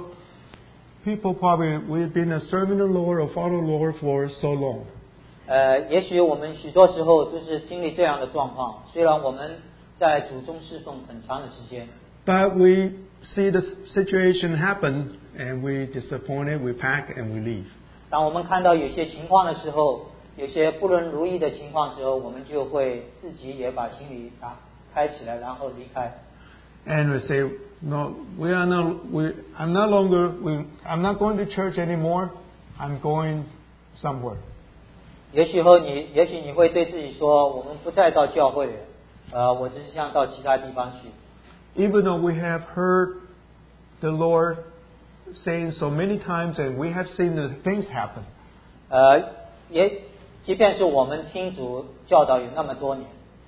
Speaker 2: people probably, we've been serving the Lord or following the Lord for so long.
Speaker 1: 呃，也许我们许多时候都是经历这样的状况，虽然我们在主中侍奉很长的时间，
Speaker 2: But we see the situation happen and we disappointed, we pack and we leave.
Speaker 1: 当我们看到有些情况的时候，有些不能如意的情况的时候，我们就会自己也把行李打开起来，然后离开。
Speaker 2: And we say, no, we are not, we, I'm no longer, we, I'm not going to church anymore. I'm going somewhere.
Speaker 1: 也许后你，也许你会对自己说，我们不再到教会了，呃，我只是想到其他地方去。
Speaker 2: Even though we have heard the Lord saying so many times and we have seen the things happen.
Speaker 1: 呃，也，即便是我们听主教导有那么多年，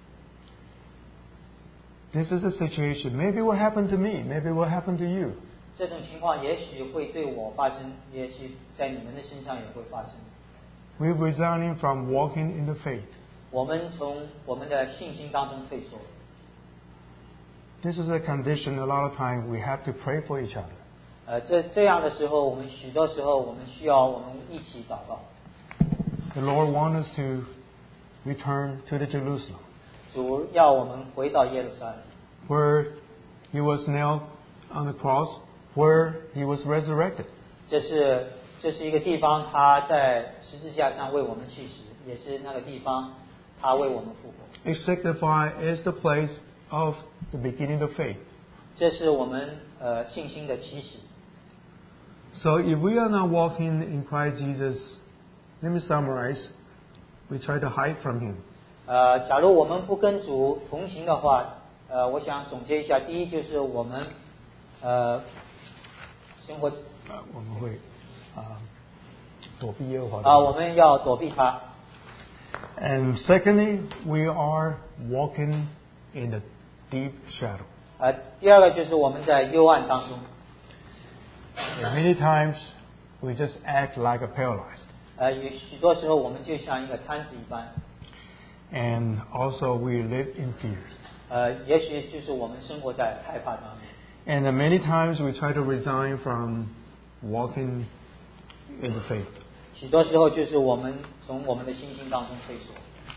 Speaker 2: This is a situation. Maybe it will happen to me. Maybe it will happen to you.
Speaker 1: 这种情况也许会对我发生，也许在你们的身上也会发生。
Speaker 2: We're resigning from walking in the faith.
Speaker 1: 我们从我们的信心当中退缩。
Speaker 2: This is a condition a lot of time we have to pray for each other.
Speaker 1: 呃，这这样的时候，我们许多时候我们需要我们一起祷告。
Speaker 2: The Lord wants us to return to the Jerusalem
Speaker 1: 主要我们回到耶路撒冷，
Speaker 2: where He was nailed on the cross, where He was resurrected.
Speaker 1: 这是这是一个地方，他在十字架上为我们去死，也是那个地方，他为我们复活。
Speaker 2: It signifies is the place of the beginning of faith.
Speaker 1: 这是我们呃信心的起始。
Speaker 2: So if we are not walking in Christ Jesus, let me summarize. We try to hide from Him.
Speaker 1: 呃，假如我们不跟主同行的话，呃，我想总结一下，第一就是我们呃生活
Speaker 2: 啊，我们会啊躲避耶和华的。
Speaker 1: 啊、我们要躲避他。
Speaker 2: And secondly, we are walking in the deep shadow.
Speaker 1: 呃，第二个就是我们在幽暗当中，
Speaker 2: And many times we just act like a paralyzed.
Speaker 1: 呃，有许多时候我们就像一个瘫子一般，
Speaker 2: And also we live in fear.
Speaker 1: 呃，也许就是我们生活在害怕当中。
Speaker 2: And then many times we try to resign from walking in the faith.
Speaker 1: 许多时候就是我们从我们的信心当中退缩。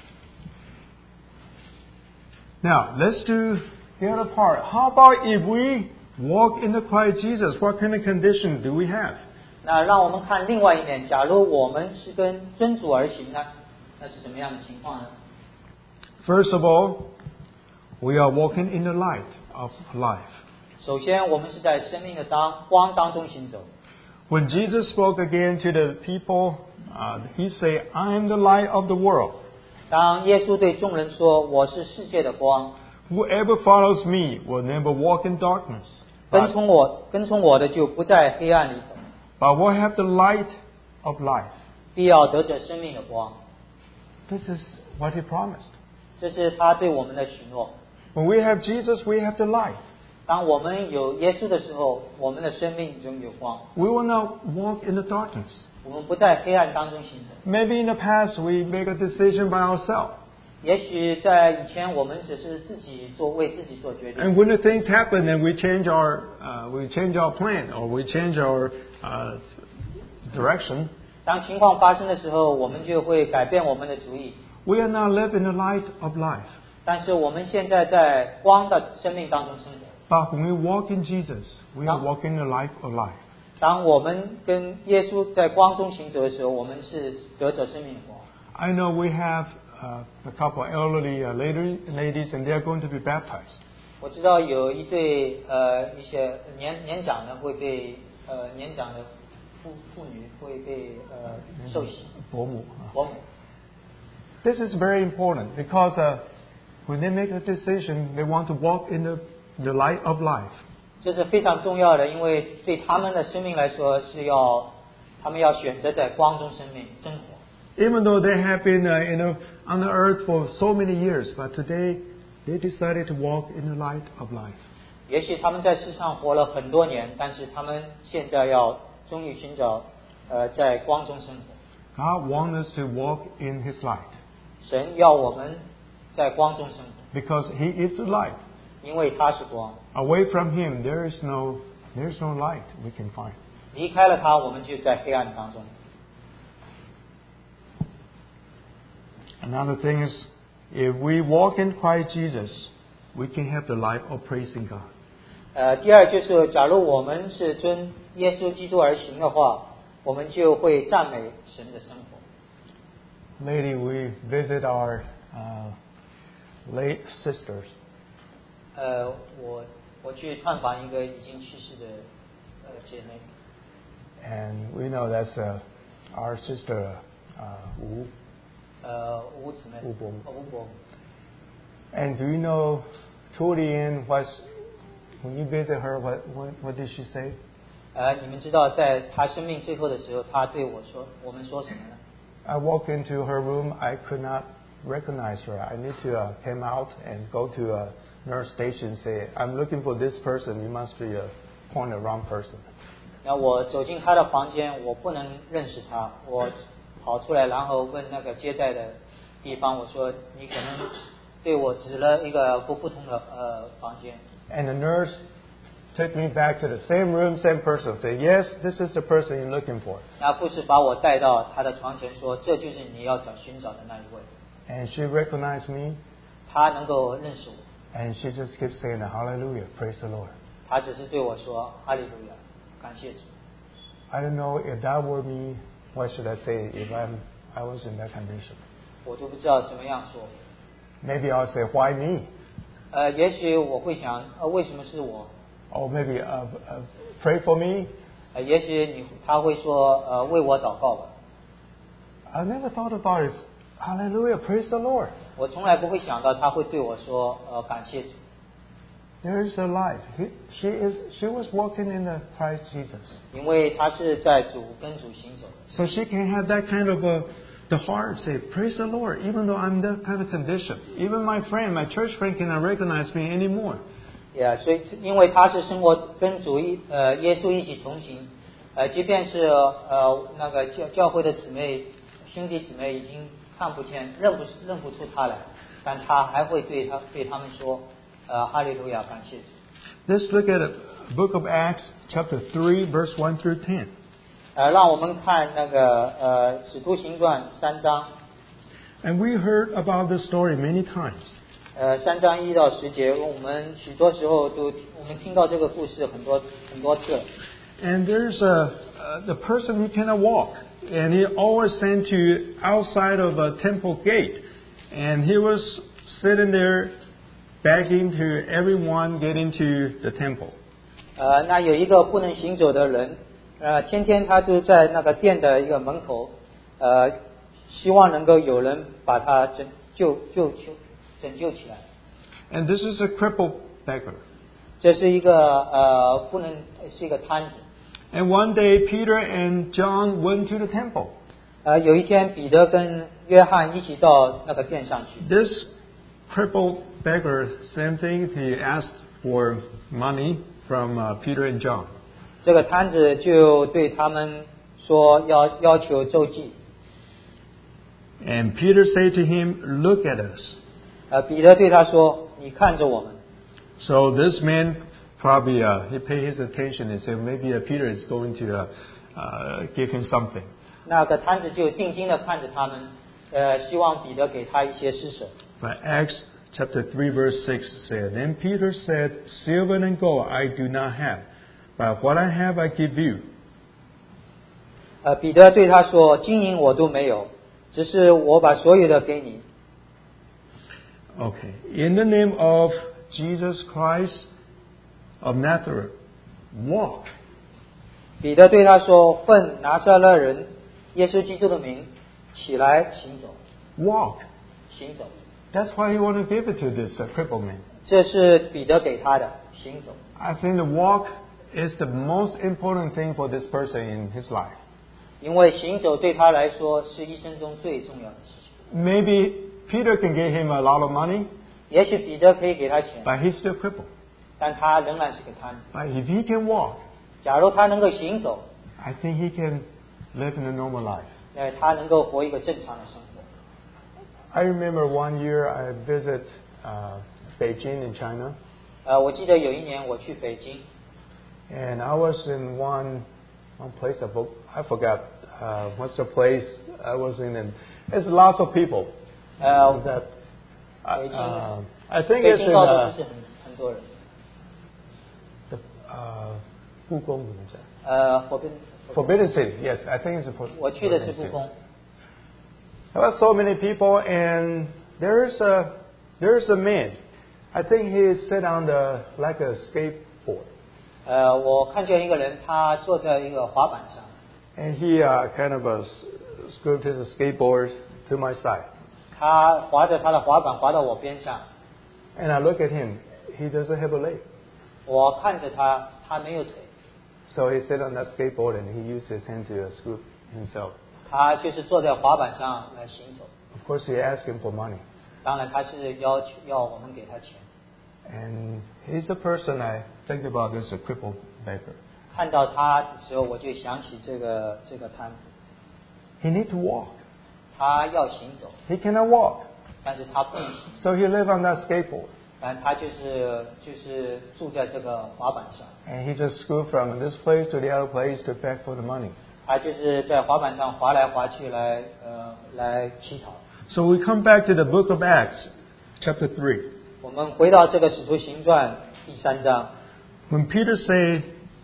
Speaker 2: Now, let's do the other part. How about if we walk in the Christ Jesus? What kind of condition do we have?
Speaker 1: 那让我们看另外一面，假如我们是跟真主而行呢，那是什么样的情况呢？
Speaker 2: First of all, we are walking in the light of life.
Speaker 1: 首先，我们是在生命的当光当中行走。
Speaker 2: When Jesus spoke again to the people, uh, He said, I am the light of the world.
Speaker 1: 当耶稣对众人说：“我是世界的光，
Speaker 2: Whoever follows me will never walk in darkness,
Speaker 1: 跟
Speaker 2: but,
Speaker 1: 从我跟从我的就不在黑暗里走，
Speaker 2: but will have the light of life.
Speaker 1: 必要得着生命的光。”
Speaker 2: This is what He promised.
Speaker 1: 这是他对我们的许诺。
Speaker 2: When we have Jesus, we have the light.
Speaker 1: 当我们有耶稣的时候，我们的生命中有光。
Speaker 2: We will not walk in the darkness.
Speaker 1: 我们不在黑暗当中行走。
Speaker 2: Maybe in the past we make a decision by ourselves.
Speaker 1: 也许在以前我们只是自己做为自己做决定。
Speaker 2: And when the things happen, then we change our uh, we change our plan or we change our uh, direction.
Speaker 1: 当情况发生的时候，我们就会改变我们的主意。
Speaker 2: We are now live in the light of life.
Speaker 1: 但是我们现在在光的生命当中生活。
Speaker 2: But when we walk in Jesus, we are walking the light of life.
Speaker 1: 当我们跟耶稣在光中行走的时候，我们是得着生命的光。
Speaker 2: I know we have uh, a couple of elderly uh, lady, ladies, and they are going to be baptized.
Speaker 1: 我知道有一对呃一些年年长的会被呃年长的妇妇女会被呃受洗。
Speaker 2: 伯母。
Speaker 1: 伯母。
Speaker 2: This is very important because uh, when they make a decision, they want to walk in the, the light of life.
Speaker 1: 这是非常重要的，因为对他们的生命来说是要他们要选择在光中生命生活。
Speaker 2: Even though they have been uh, you know, on the earth for so many years, but today they decided to walk in the light of life.
Speaker 1: 也许他们在世上活了很多年，但是他们现在要终于寻找呃在光中生活。
Speaker 2: God wants us to walk in His light
Speaker 1: 神要我们在光中生活，
Speaker 2: because He is the light.
Speaker 1: 因为他是光。
Speaker 2: Away from Him, there is no, there is no light we can find.
Speaker 1: 离开了他，我们就在黑暗当中。
Speaker 2: Another thing is, if we walk in Christ Jesus, we can have the life of praising God.
Speaker 1: 呃，第二就是，假如我们是遵耶稣基督而行的话，我们就会赞美神的生活。
Speaker 2: Lately, we visit our uh, late sisters.
Speaker 1: 呃，我我去探访一个已经去世的呃姐妹。
Speaker 2: And we know that's uh, our sister uh, Wu.
Speaker 1: 呃，吴姊妹。
Speaker 2: 吴伯母。
Speaker 1: 呃吴伯母。
Speaker 2: And do you know, toward the end, what, when you visit her, what, what, what did she say?
Speaker 1: 呃，你们知道，在她生命最后的时候，她对我说，我们说什么呢？
Speaker 2: I walked into her room. I could not recognize her. I need to uh, come out and go to a nurse station and say, I'm looking for this person. You must be uh, point the wrong person.
Speaker 1: 那我走进她的房间，我不能认识她，我跑出来，然后问那个接待的地方，我说你可能对我指了一个不不同的呃房间。
Speaker 2: And the nurse took me back to the same room, same person. Say, yes, this is the person you're looking for.
Speaker 1: 那护士把我带到她的床前，说这就是你要找寻找的那一位。
Speaker 2: And she recognized me.
Speaker 1: 她能够认识我，
Speaker 2: And she just keeps saying, hallelujah, praise the Lord.
Speaker 1: 她只是对我说哈利路亚，感谢主。
Speaker 2: I don't know if that were me, what should I say if I'm, I was in that condition?
Speaker 1: 我都不知道怎么样说。
Speaker 2: Maybe I'll say, why me?
Speaker 1: 呃，也许我会想，呃，为什么是我？
Speaker 2: Or maybe uh, uh, pray for me.
Speaker 1: 呃，也许你他会说，呃，为我祷告吧。
Speaker 2: I never thought about it. Hallelujah, praise the Lord.
Speaker 1: 我从来不会想到他会对我说，呃，感谢主。
Speaker 2: There is a life. He, she is. She was walking in the Christ Jesus,
Speaker 1: 因为他是在主跟主行走的，
Speaker 2: so she can have that kind of a the heart say, praise the Lord, even though I'm that kind of condition. Even my friend, my church friend, cannot recognize me anymore.
Speaker 1: 也、yeah, 所以因为他是生活跟主一呃耶稣一起同行，呃，即便是呃那个教教会的姊妹兄弟姊妹已经看不见认不认不出他来，但他还会对他对他们说，呃，哈利路亚，感谢主。
Speaker 2: Let's look at the book of Acts, chapter three, verse one through ten.
Speaker 1: 呃，让我们看那个呃《使徒行传》三章，
Speaker 2: And we heard about this story many times.
Speaker 1: 呃，三章一到十节，我们许多时候都我们听到这个故事很多很多次。
Speaker 2: And there's a uh, the person who cannot walk, and he always sent to outside of a temple gate, and he was sitting there begging to everyone get into the temple.
Speaker 1: 呃，那有一个不能行走的人，呃，天天他就在那个店的一个门口，呃，希望能够有人把他拯救救救拯救起来。
Speaker 2: And this is a crippled beggar.
Speaker 1: 这是一个呃不能是一个摊子。
Speaker 2: And one day Peter and John went to the temple.
Speaker 1: 呃，有一天彼得跟约翰一起到那个店上去。
Speaker 2: This crippled beggar, same thing, he asked for money from uh, Peter and John.
Speaker 1: 这个摊子就对他们说要要求周济。
Speaker 2: And Peter said to him, "Look at us."
Speaker 1: 呃，彼得对他说：“你看着我们。”
Speaker 2: So this man probably uh, he paid his attention and said, maybe uh, Peter is going to uh, uh, give him something.
Speaker 1: 那个摊子就定睛的看着他们，呃，希望彼得给他一些施舍。
Speaker 2: But Acts chapter three verse six said, Then Peter said, Silver and gold I do not have, but what I have I give you.
Speaker 1: 呃，彼得对他说：“金银我都没有，只是我把所有的给你。”
Speaker 2: Okay. In the name of Jesus Christ of Nazareth, walk.
Speaker 1: 彼得对他说：“奉拿撒勒人耶稣基督的名，起来行走。”
Speaker 2: Walk.
Speaker 1: 行走。
Speaker 2: That's why he wanted to give it to this uh, crippled man.
Speaker 1: 这是彼得给他的行走。
Speaker 2: I think the walk is the most important thing for this person in his life.
Speaker 1: 因为行走对他来说是一生中最重要的事情。
Speaker 2: Maybe Peter can give him a lot of money,
Speaker 1: 也许彼得可以给他钱，
Speaker 2: but he's still crippled.
Speaker 1: 但他仍然是个摊子。
Speaker 2: But if he can walk,
Speaker 1: 假如他能够行走，
Speaker 2: I think he can live in a normal life.
Speaker 1: 呃，他能够活一个正常的生活。
Speaker 2: I remember one year I visited uh, Beijing in China,
Speaker 1: 呃，我记得有一年我去北京，
Speaker 2: and I was in one one place. I, for, I forgot uh, what's the place I was in, and it's lots of people.
Speaker 1: 呃，
Speaker 2: That uh,
Speaker 1: 北京
Speaker 2: uh, I think
Speaker 1: 北
Speaker 2: it's
Speaker 1: 京
Speaker 2: in
Speaker 1: 高度
Speaker 2: uh,
Speaker 1: 不是很很多人。
Speaker 2: the uh, 故宫怎么讲？
Speaker 1: 呃，火边
Speaker 2: Forbidden City. Yes, I think it's a for-
Speaker 1: 我去的是
Speaker 2: Forbidden
Speaker 1: 故
Speaker 2: City.
Speaker 1: 宫，
Speaker 2: There were so many people, and there's a there's a man. I think he is sit on the like a skateboard,
Speaker 1: 呃，我看见一个人，他坐在一个滑板上，
Speaker 2: and he uh, kind of uh, scooped his skateboard to my side.
Speaker 1: 他滑着他的滑板滑到我边上，
Speaker 2: And I look at him. He doesn't have a leg,
Speaker 1: 我看着他，他没有腿，
Speaker 2: so he sit on that skateboard and he used his hand to uh, scoop himself.
Speaker 1: 他就是坐在滑板上来行走。
Speaker 2: Of course, he asked him for money,
Speaker 1: 当然，他是要求要我们给他钱。
Speaker 2: and he's the person I think about as a crippled beggar.
Speaker 1: 看到他的时候，我就想起这个这个摊子，
Speaker 2: He need to walk.
Speaker 1: 他要行走，
Speaker 2: He cannot walk,
Speaker 1: 但是他不能行，
Speaker 2: so he live on that skateboard.
Speaker 1: 但他就是就是住在这个滑板上，
Speaker 2: And he just scooped from this place to the other place to beg for the money.
Speaker 1: 他就是在滑板上滑来滑去来呃来乞讨。
Speaker 2: So we come back to the book of Acts, chapter three.
Speaker 1: 我们回到这个使徒行传第三章，
Speaker 2: When Peter said,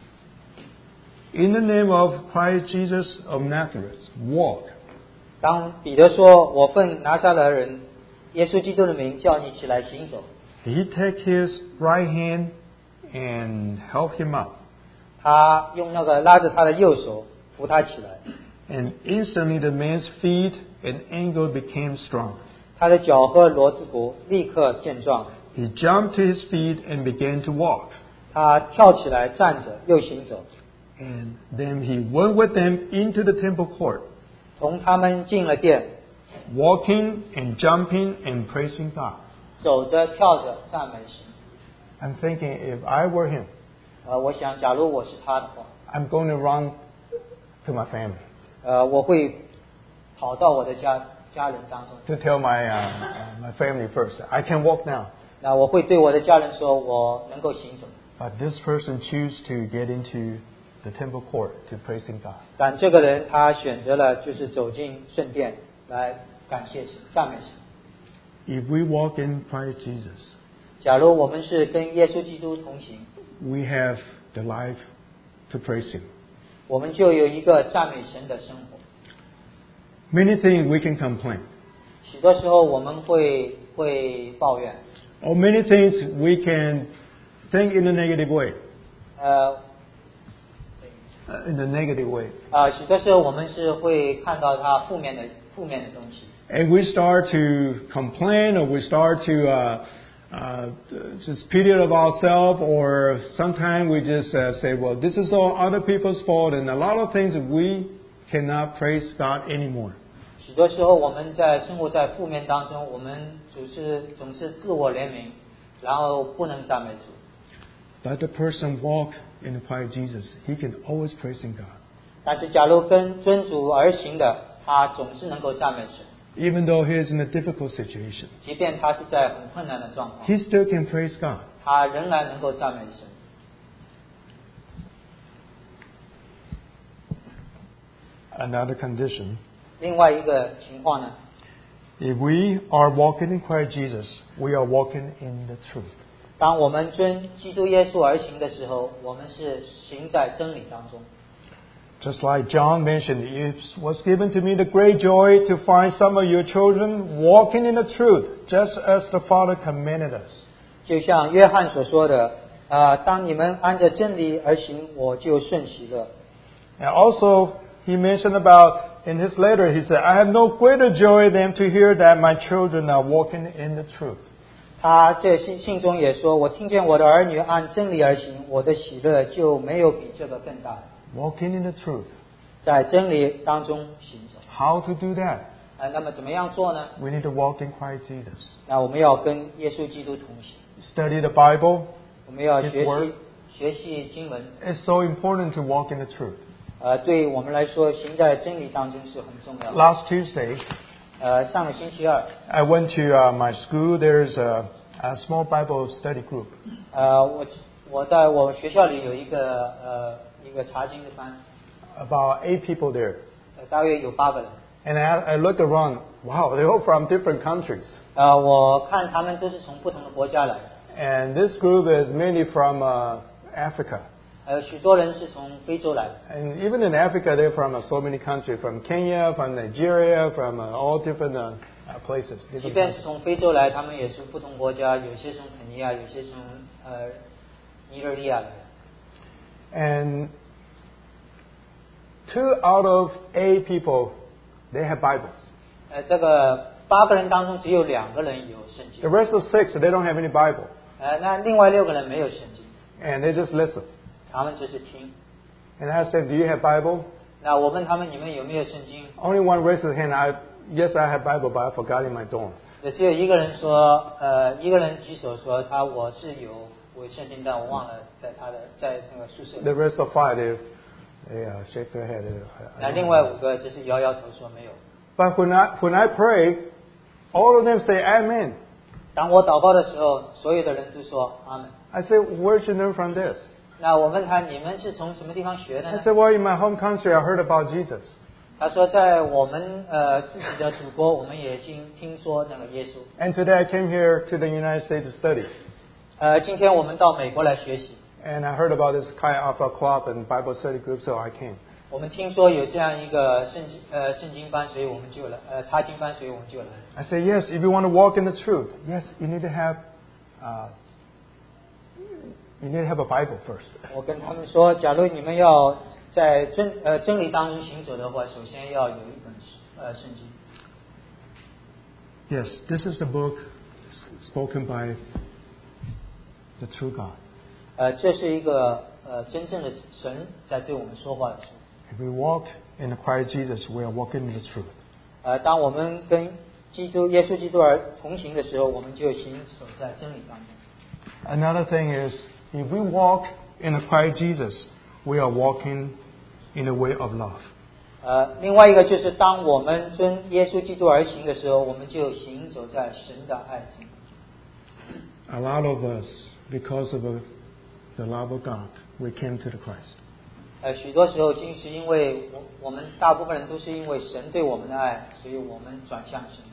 Speaker 2: In the name of Christ Jesus of Nazareth, walk.
Speaker 1: 当彼得说：“我奉拿撒勒人耶稣基督的名叫你起来行走。”
Speaker 2: He take his right hand and help him up.
Speaker 1: 他用那个拉着他的右手扶他起来，
Speaker 2: And instantly the man's feet and ankle became strong.
Speaker 1: 他的脚和骡子骨立刻健壮。
Speaker 2: He jumped to his feet and began to walk.
Speaker 1: 他跳起来站着又行走，
Speaker 2: And then he went with them into the temple court,
Speaker 1: 同他们进了殿，
Speaker 2: walking and jumping and praising God.
Speaker 1: 走着跳着赞美神。
Speaker 2: I'm thinking if I were him,
Speaker 1: 呃，我想，假如我是他的话，
Speaker 2: I'm going to run to my family
Speaker 1: 呃，我会跑到我的家家人当中，
Speaker 2: to tell my uh, uh, my family first, I can walk now.
Speaker 1: 那我会对我的家人说，我能够行走。
Speaker 2: But this person choose to get into the temple court to praising God.
Speaker 1: 但这个人他选择了就是走进圣殿来感谢神、赞美神。
Speaker 2: If we walk in Christ Jesus,
Speaker 1: 假如我们是跟耶稣基督同行，
Speaker 2: we have the life to praise Him.
Speaker 1: 我们就有一个赞美神的生活。
Speaker 2: Many things we can complain,
Speaker 1: 许多时候我们会会抱怨，
Speaker 2: or many things we can think in a negative way.
Speaker 1: 呃
Speaker 2: Uh, in a negative way.
Speaker 1: 啊、许多时候我们是会看到他负面的负面的东西，
Speaker 2: And we start to complain, or we start to uh, uh, just pity of ourselves, or sometimes we just uh, say, well, this is all other people's fault, and a lot of things we cannot praise God anymore.
Speaker 1: 许多时候我们在生活在负面当中，我们总是总是自我怜悯，然后不能赞美主。
Speaker 2: But the person walk in the quiet Jesus, he can always praising God.
Speaker 1: 但是假如跟遵主而行的，他总是能够赞美神，
Speaker 2: Even though he is in a difficult situation,
Speaker 1: 即便他是在很困难的状况，
Speaker 2: he still can praise God.
Speaker 1: 他仍然能够赞美神。
Speaker 2: Another condition,
Speaker 1: 另外一个情况呢，
Speaker 2: if we are walking in quiet Jesus, we are walking in the truth.
Speaker 1: 当我们遵基督耶稣而行的时候，我们是行在真理当中。
Speaker 2: Just like John mentioned, it was given to me the great joy to find some of your children walking in the truth, just as the Father commanded us.
Speaker 1: 就像约翰所说的，呃，当你们按着真理而行，我就甚喜乐。
Speaker 2: And also, he mentioned about, in his letter, he said, I have no greater joy than to hear that my children are walking in the truth.
Speaker 1: 他这信信中也说，我听见我的儿女按真理而行，我的喜乐就没有比这个更大的。
Speaker 2: Walking in the truth.
Speaker 1: 在真理当中行走。
Speaker 2: How to do that?
Speaker 1: 呃，那么怎么样做呢？
Speaker 2: We need to walk in quiet Jesus.
Speaker 1: 那我们要跟耶稣基督同行，
Speaker 2: Study the Bible.
Speaker 1: 我们要
Speaker 2: His
Speaker 1: 学
Speaker 2: word.
Speaker 1: 习学习经文。
Speaker 2: It's so important to walk in the truth.
Speaker 1: 呃，对我们来说，行在真理当中是很重要的。
Speaker 2: Last Tuesday,
Speaker 1: 呃，上个星期二，
Speaker 2: I went to uh, my school. There's a, a small Bible study group.
Speaker 1: 呃，我我在我学校里有一个呃一个查经的班，
Speaker 2: About eight people there.
Speaker 1: 呃，大约有八个人。
Speaker 2: And I, I looked around. Wow, they're all from different countries.
Speaker 1: 呃，我看他们都是从不同的国家来的，
Speaker 2: And this group is mainly from uh, Africa.
Speaker 1: 还有许多人是从非洲来的。
Speaker 2: And even in Africa, they're from uh, so many countries. From Kenya, from Nigeria, from uh, all different uh, uh, places.
Speaker 1: 即
Speaker 2: different
Speaker 1: 便
Speaker 2: countries.
Speaker 1: 是从非洲来，他们也是不同国家，有些从肯尼亚，有些从呃尼日利亚来的。
Speaker 2: And two out of eight people, they have Bibles.
Speaker 1: 呃，这个八个人当中只有两个人有圣
Speaker 2: The
Speaker 1: 经，
Speaker 2: rest of six, they don't have any Bible.
Speaker 1: 呃，那另外六个人没有圣经，
Speaker 2: And they just listen.
Speaker 1: 他们只是听。
Speaker 2: And I said, do you have Bible?
Speaker 1: 那我问他们，你们有没有圣经？
Speaker 2: Only one raised his hand. I, yes, I have Bible, but I forgot in my dorm.
Speaker 1: 也只有一个人说，呃，一个人举手说他我是有我圣经，但我忘了在他的在这个宿舍
Speaker 2: The
Speaker 1: 里。
Speaker 2: rest of five, they, they uh, shake their head. They, I- I
Speaker 1: 那
Speaker 2: don't
Speaker 1: 另
Speaker 2: have
Speaker 1: 外
Speaker 2: Bible.
Speaker 1: 五个只是摇摇头说没有。
Speaker 2: But when I, when I pray, all of them say Amen.
Speaker 1: 当我祷告的时候，所有的人都说阿门。
Speaker 2: I said, where should you learn from this?
Speaker 1: 那我问他，你们是从什么地方学的
Speaker 2: I
Speaker 1: 呢？
Speaker 2: said, well, in my home country, I heard about Jesus.
Speaker 1: 他说，在我们呃自己的祖国，我们也经听说那个耶稣。
Speaker 2: And today I came here to the United States to study.
Speaker 1: 呃，今天我们到美国来学习，
Speaker 2: And I heard about this Chi Alpha Club and Bible study group, so I came.
Speaker 1: 我们听说有这样一个圣经呃圣经班，所以我们就来呃查经班，所以我们就来。
Speaker 2: I said, yes, if you want to walk in the truth, yes, you need to have, uh, you need to have a Bible first.
Speaker 1: 我跟他们说，假如你们要在真呃真理当中行走的话，首先要有一本呃圣经。
Speaker 2: Yes, this is the book spoken by the true God.
Speaker 1: 呃，这是一个呃真正的神在对我们说话的时候。
Speaker 2: If we walk in the quiet Jesus, we are walking in the truth.
Speaker 1: 呃，当我们跟基督耶稣基督而同行的时候，我们就行走在真理当中。
Speaker 2: Another thing is, if we walk in the quiet Jesus, we are walking in the way of love.
Speaker 1: 呃，另外一个就是当我们遵耶稣基督而行的时候，我们就行走在神的爱中。
Speaker 2: A lot of us, because of uh, the love of God, we came to the Christ.
Speaker 1: 呃，许多时候竟是因为我我们大部分人都是因为神对我们的爱，所以我们转向神。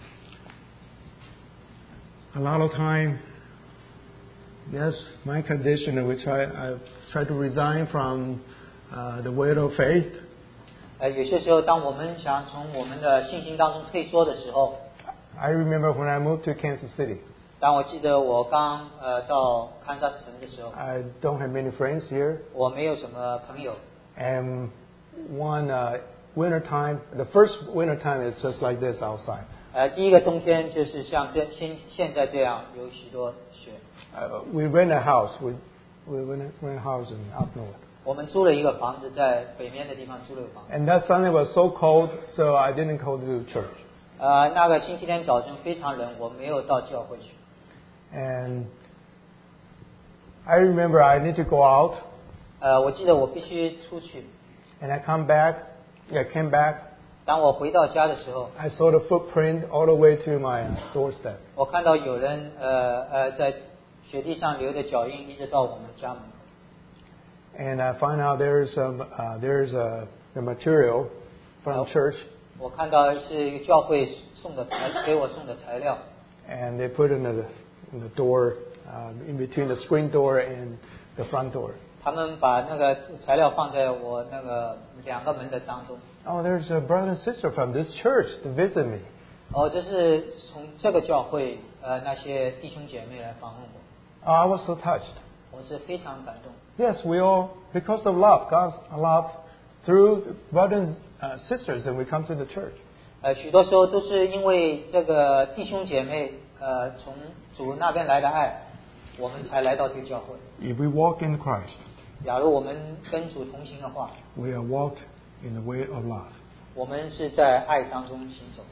Speaker 2: A lot of time, yes, my condition, we try, I try to resign from uh, the way of faith.
Speaker 1: 呃，有些时候，当我们想从我们的信心当中退缩的时候，
Speaker 2: I remember when I moved to Kansas City.
Speaker 1: 当我记得我刚呃到堪萨斯城的时候，
Speaker 2: I don't have many friends here.
Speaker 1: 我没有什么朋友。
Speaker 2: And one uh, winter time, the first winter time is just like this outside.
Speaker 1: 呃，第一个冬天就是像这现现在这样，有许多雪。
Speaker 2: Uh, we rent a house. We, we rent, a, rent a house in up north.
Speaker 1: 我们租了一个房子，在北面的地方租了个房子。
Speaker 2: And that Sunday was so cold, so I didn't go to church.
Speaker 1: 呃，那个星期天早晨非常冷，我没有到教会去。
Speaker 2: And I remember I need to go out,
Speaker 1: 呃，我记得我必须出去。
Speaker 2: and I come back. Yeah, I came back.
Speaker 1: 当我回到家的时候，
Speaker 2: I saw the footprint all the way to my doorstep.
Speaker 1: 我看到有人呃呃在雪地上留的脚印，一直到我们家门口。
Speaker 2: And I find out there's some uh, there's a the material from church,
Speaker 1: 我看到是一个教会送的材给我送的材料，
Speaker 2: and they put it in the in the door uh, in between the screen door and the front door.
Speaker 1: 他们把那个材料放在我那个两个门的当中。
Speaker 2: Oh, there's a brother and sister from this church to visit me.
Speaker 1: 哦，这是从这个教会呃那些弟兄姐妹来访问我，
Speaker 2: Oh, I was so touched.
Speaker 1: 我是非常感动。
Speaker 2: Yes, we all, because of love, God's love, through brothers and uh, sisters, and we come to the church.
Speaker 1: 呃，许多时候都是因为这个弟兄姐妹呃从主那边来的爱，我们才来到这个教会。
Speaker 2: If we walk in Christ,
Speaker 1: 假如我们跟主同行的话，
Speaker 2: we are walked in the way of love.
Speaker 1: 我们是在爱当中行走。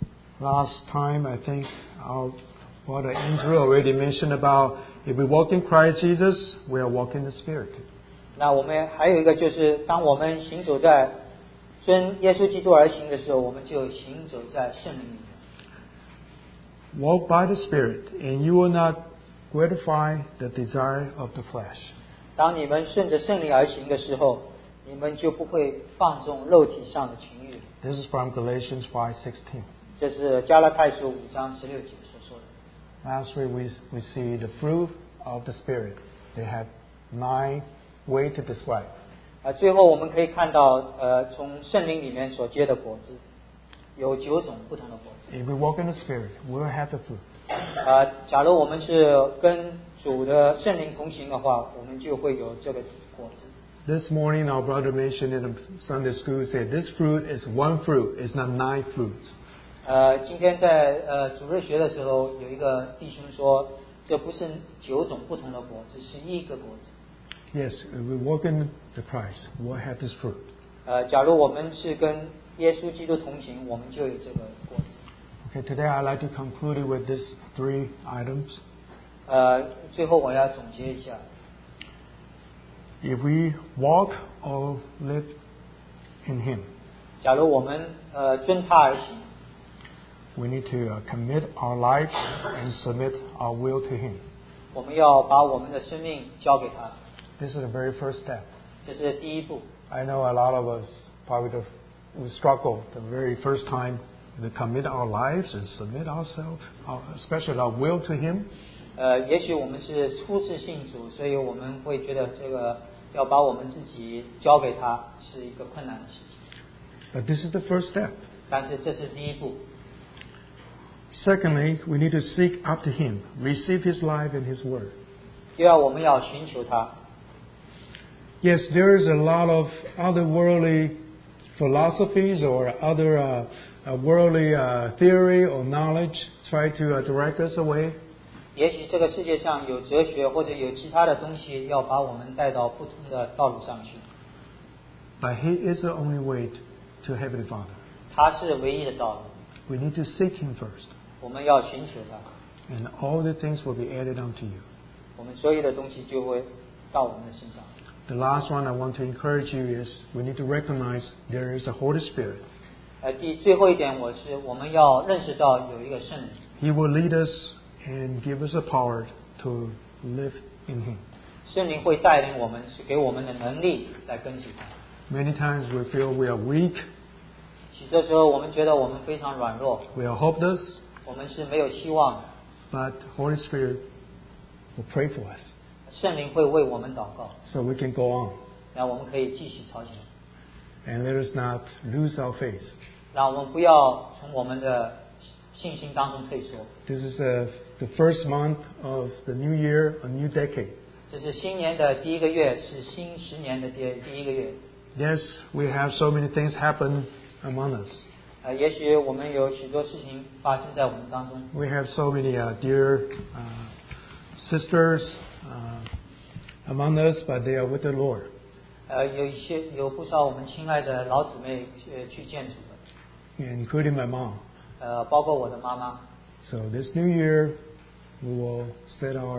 Speaker 2: Last time, I think our brother Andrew already mentioned about if we walk in Christ Jesus, we are walking in the Spirit.
Speaker 1: 那我们还有一个就是，当我们行走在遵耶稣基督而行的时候，我们就行走在圣灵里面。
Speaker 2: Walk by the Spirit, and you will not gratify the desire of the flesh.
Speaker 1: 当你们顺着圣灵而行的时候，你们就不会放纵肉体上的情欲。
Speaker 2: This is from Galatians five sixteen.
Speaker 1: 这是加拉太书五章十六节所说的。
Speaker 2: Last week we, we see the fruit of the Spirit. They have nine ways to describe.
Speaker 1: 啊，最后我们可以看到，呃，从圣灵里面所结的果子，有九种不同的果子。
Speaker 2: If we walk in the Spirit, we will have the fruit.
Speaker 1: 啊，假如我们是跟主的圣灵同行的话，我们就会有这个果子。
Speaker 2: This morning our brother mentioned in the Sunday school, said this fruit is one fruit, it's not nine fruits.
Speaker 1: 呃，今天在呃主日学的时候，有一个弟兄说，这不是九种不同的果子，是一个果子。
Speaker 2: Yes, if we walk in the Christ, we'll have this fruit.
Speaker 1: 呃，假如我们是跟耶稣基督同行，我们就有这个果子。
Speaker 2: Okay, today I'd like to conclude it with these three items.
Speaker 1: 呃，最后我要总结一下，
Speaker 2: If we walk or live in Him,
Speaker 1: 假如我们呃遵他而行，
Speaker 2: we need to uh, commit our life and submit our will to Him.
Speaker 1: 我们要把我们的生命交给他，
Speaker 2: This is the very first step.
Speaker 1: 这是第一步。
Speaker 2: I know a lot of us probably the, we struggle the very first time to commit our lives and submit ourselves, our, especially our will to Him.
Speaker 1: 呃，也许我们是初次信主，所以我们会觉得这个要把我们自己交给他是一个困难的事情。
Speaker 2: But this is the first step.
Speaker 1: 但是这是第一步。
Speaker 2: Secondly, we need to seek after Him, receive His life and His word.
Speaker 1: 第二，我们要寻求他。
Speaker 2: Yes, there is a lot of other worldly philosophies or other uh, uh, worldly uh, theory or knowledge try to uh, direct us away.
Speaker 1: 也许这个世界上有哲学或者有其他的东西，要把我们带到不同的道路上去。
Speaker 2: But He is the only way to Heavenly Father.
Speaker 1: 他是唯一的道路，
Speaker 2: We need to seek Him first,
Speaker 1: 我们要寻求他，
Speaker 2: and all the things will be added unto you.
Speaker 1: 我们所有的东西就会到我们的身上。
Speaker 2: The last one I want to encourage you is we need to recognize there is a Holy Spirit.
Speaker 1: 呃，第最后一点，我是我们要认识到有一个圣灵，
Speaker 2: He will lead us and give us the power to live in Him.
Speaker 1: 圣灵会带领我们，是给我们的能力来跟随他。
Speaker 2: Many times we feel we are weak,
Speaker 1: 许多时候我们觉得我们非常软弱，
Speaker 2: we are hopeless,
Speaker 1: 我们是没有希望的。
Speaker 2: but Holy Spirit will pray for us
Speaker 1: 圣灵会为我们祷告，
Speaker 2: so we can go on
Speaker 1: 让我们可以继续朝前，
Speaker 2: and let us not lose our faith.
Speaker 1: 让我们不要从我们的信心当中退缩。
Speaker 2: This is uh, the first month of the new year, a new decade.
Speaker 1: 这是新年的第一个月，是新十年的第第一个月。
Speaker 2: Yes, we have so many things happen among us.
Speaker 1: 呃，也许我们有许多事情发生在我们当中。
Speaker 2: We have so many uh, dear uh, sisters uh, among us, but they are with the Lord.
Speaker 1: 呃，有一些有不少我们亲爱的老姊妹呃去见主的，
Speaker 2: including my mom.
Speaker 1: 呃，包括我的妈妈。
Speaker 2: So this new year, we will set our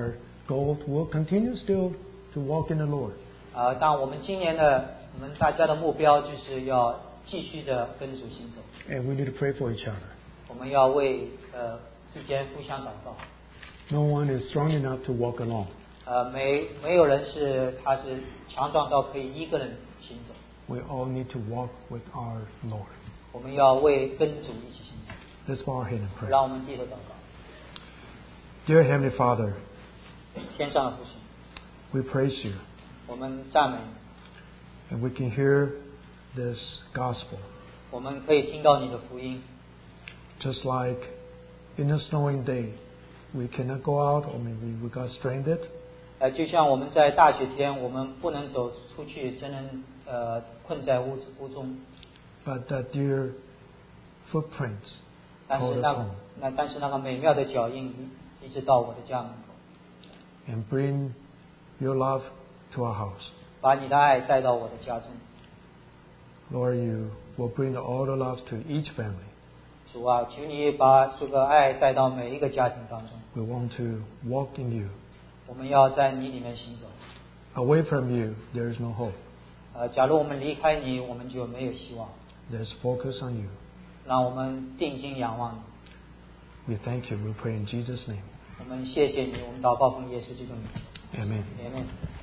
Speaker 2: goal will continue still to walk in the Lord.
Speaker 1: 啊、但我们今年的我们大家的目标就是要继续的跟主行走。
Speaker 2: And we need to pray for each other.
Speaker 1: 我们要为呃之间互相祷告。
Speaker 2: No one is strong enough to walk alone.
Speaker 1: 呃，没没有人是他是强壮到可以一个人行走。
Speaker 2: We all need to walk with our Lord.
Speaker 1: 我们要为跟主一起行走。
Speaker 2: Let's bow our head and pray.
Speaker 1: 让我们低头祷告。
Speaker 2: Dear Heavenly Father,
Speaker 1: 天上的父亲，
Speaker 2: we praise you,
Speaker 1: 我们赞美你，
Speaker 2: and we can hear this gospel.
Speaker 1: 我们可以听到你的福音。
Speaker 2: Just like in a snowing day, we cannot go out, or maybe we got stranded.
Speaker 1: 呃，就像我们在大雪天，我们不能走出去，只能呃困在屋屋中。
Speaker 2: But that dear footprints
Speaker 1: 但是
Speaker 2: called us
Speaker 1: 那
Speaker 2: home
Speaker 1: 那但是那个美妙的脚印一一直到我的家门口，
Speaker 2: and bring your love to our house.
Speaker 1: 把你的爱带到我的家中。
Speaker 2: Lord, you will bring all the love to each family.
Speaker 1: 主啊，求你把这个爱带到每一个家庭当中。
Speaker 2: We want to walk in you.
Speaker 1: 我们要在你里面行走。
Speaker 2: Away from you, there is no hope.
Speaker 1: 呃，假如我们离开你，我们就没有希望。
Speaker 2: There's focus on you.
Speaker 1: 让我们定睛仰望你。
Speaker 2: We thank you. We pray in Jesus' name.
Speaker 1: 我们谢谢你，我们祷告奉耶稣基督的名。
Speaker 2: Amen.
Speaker 1: Amen。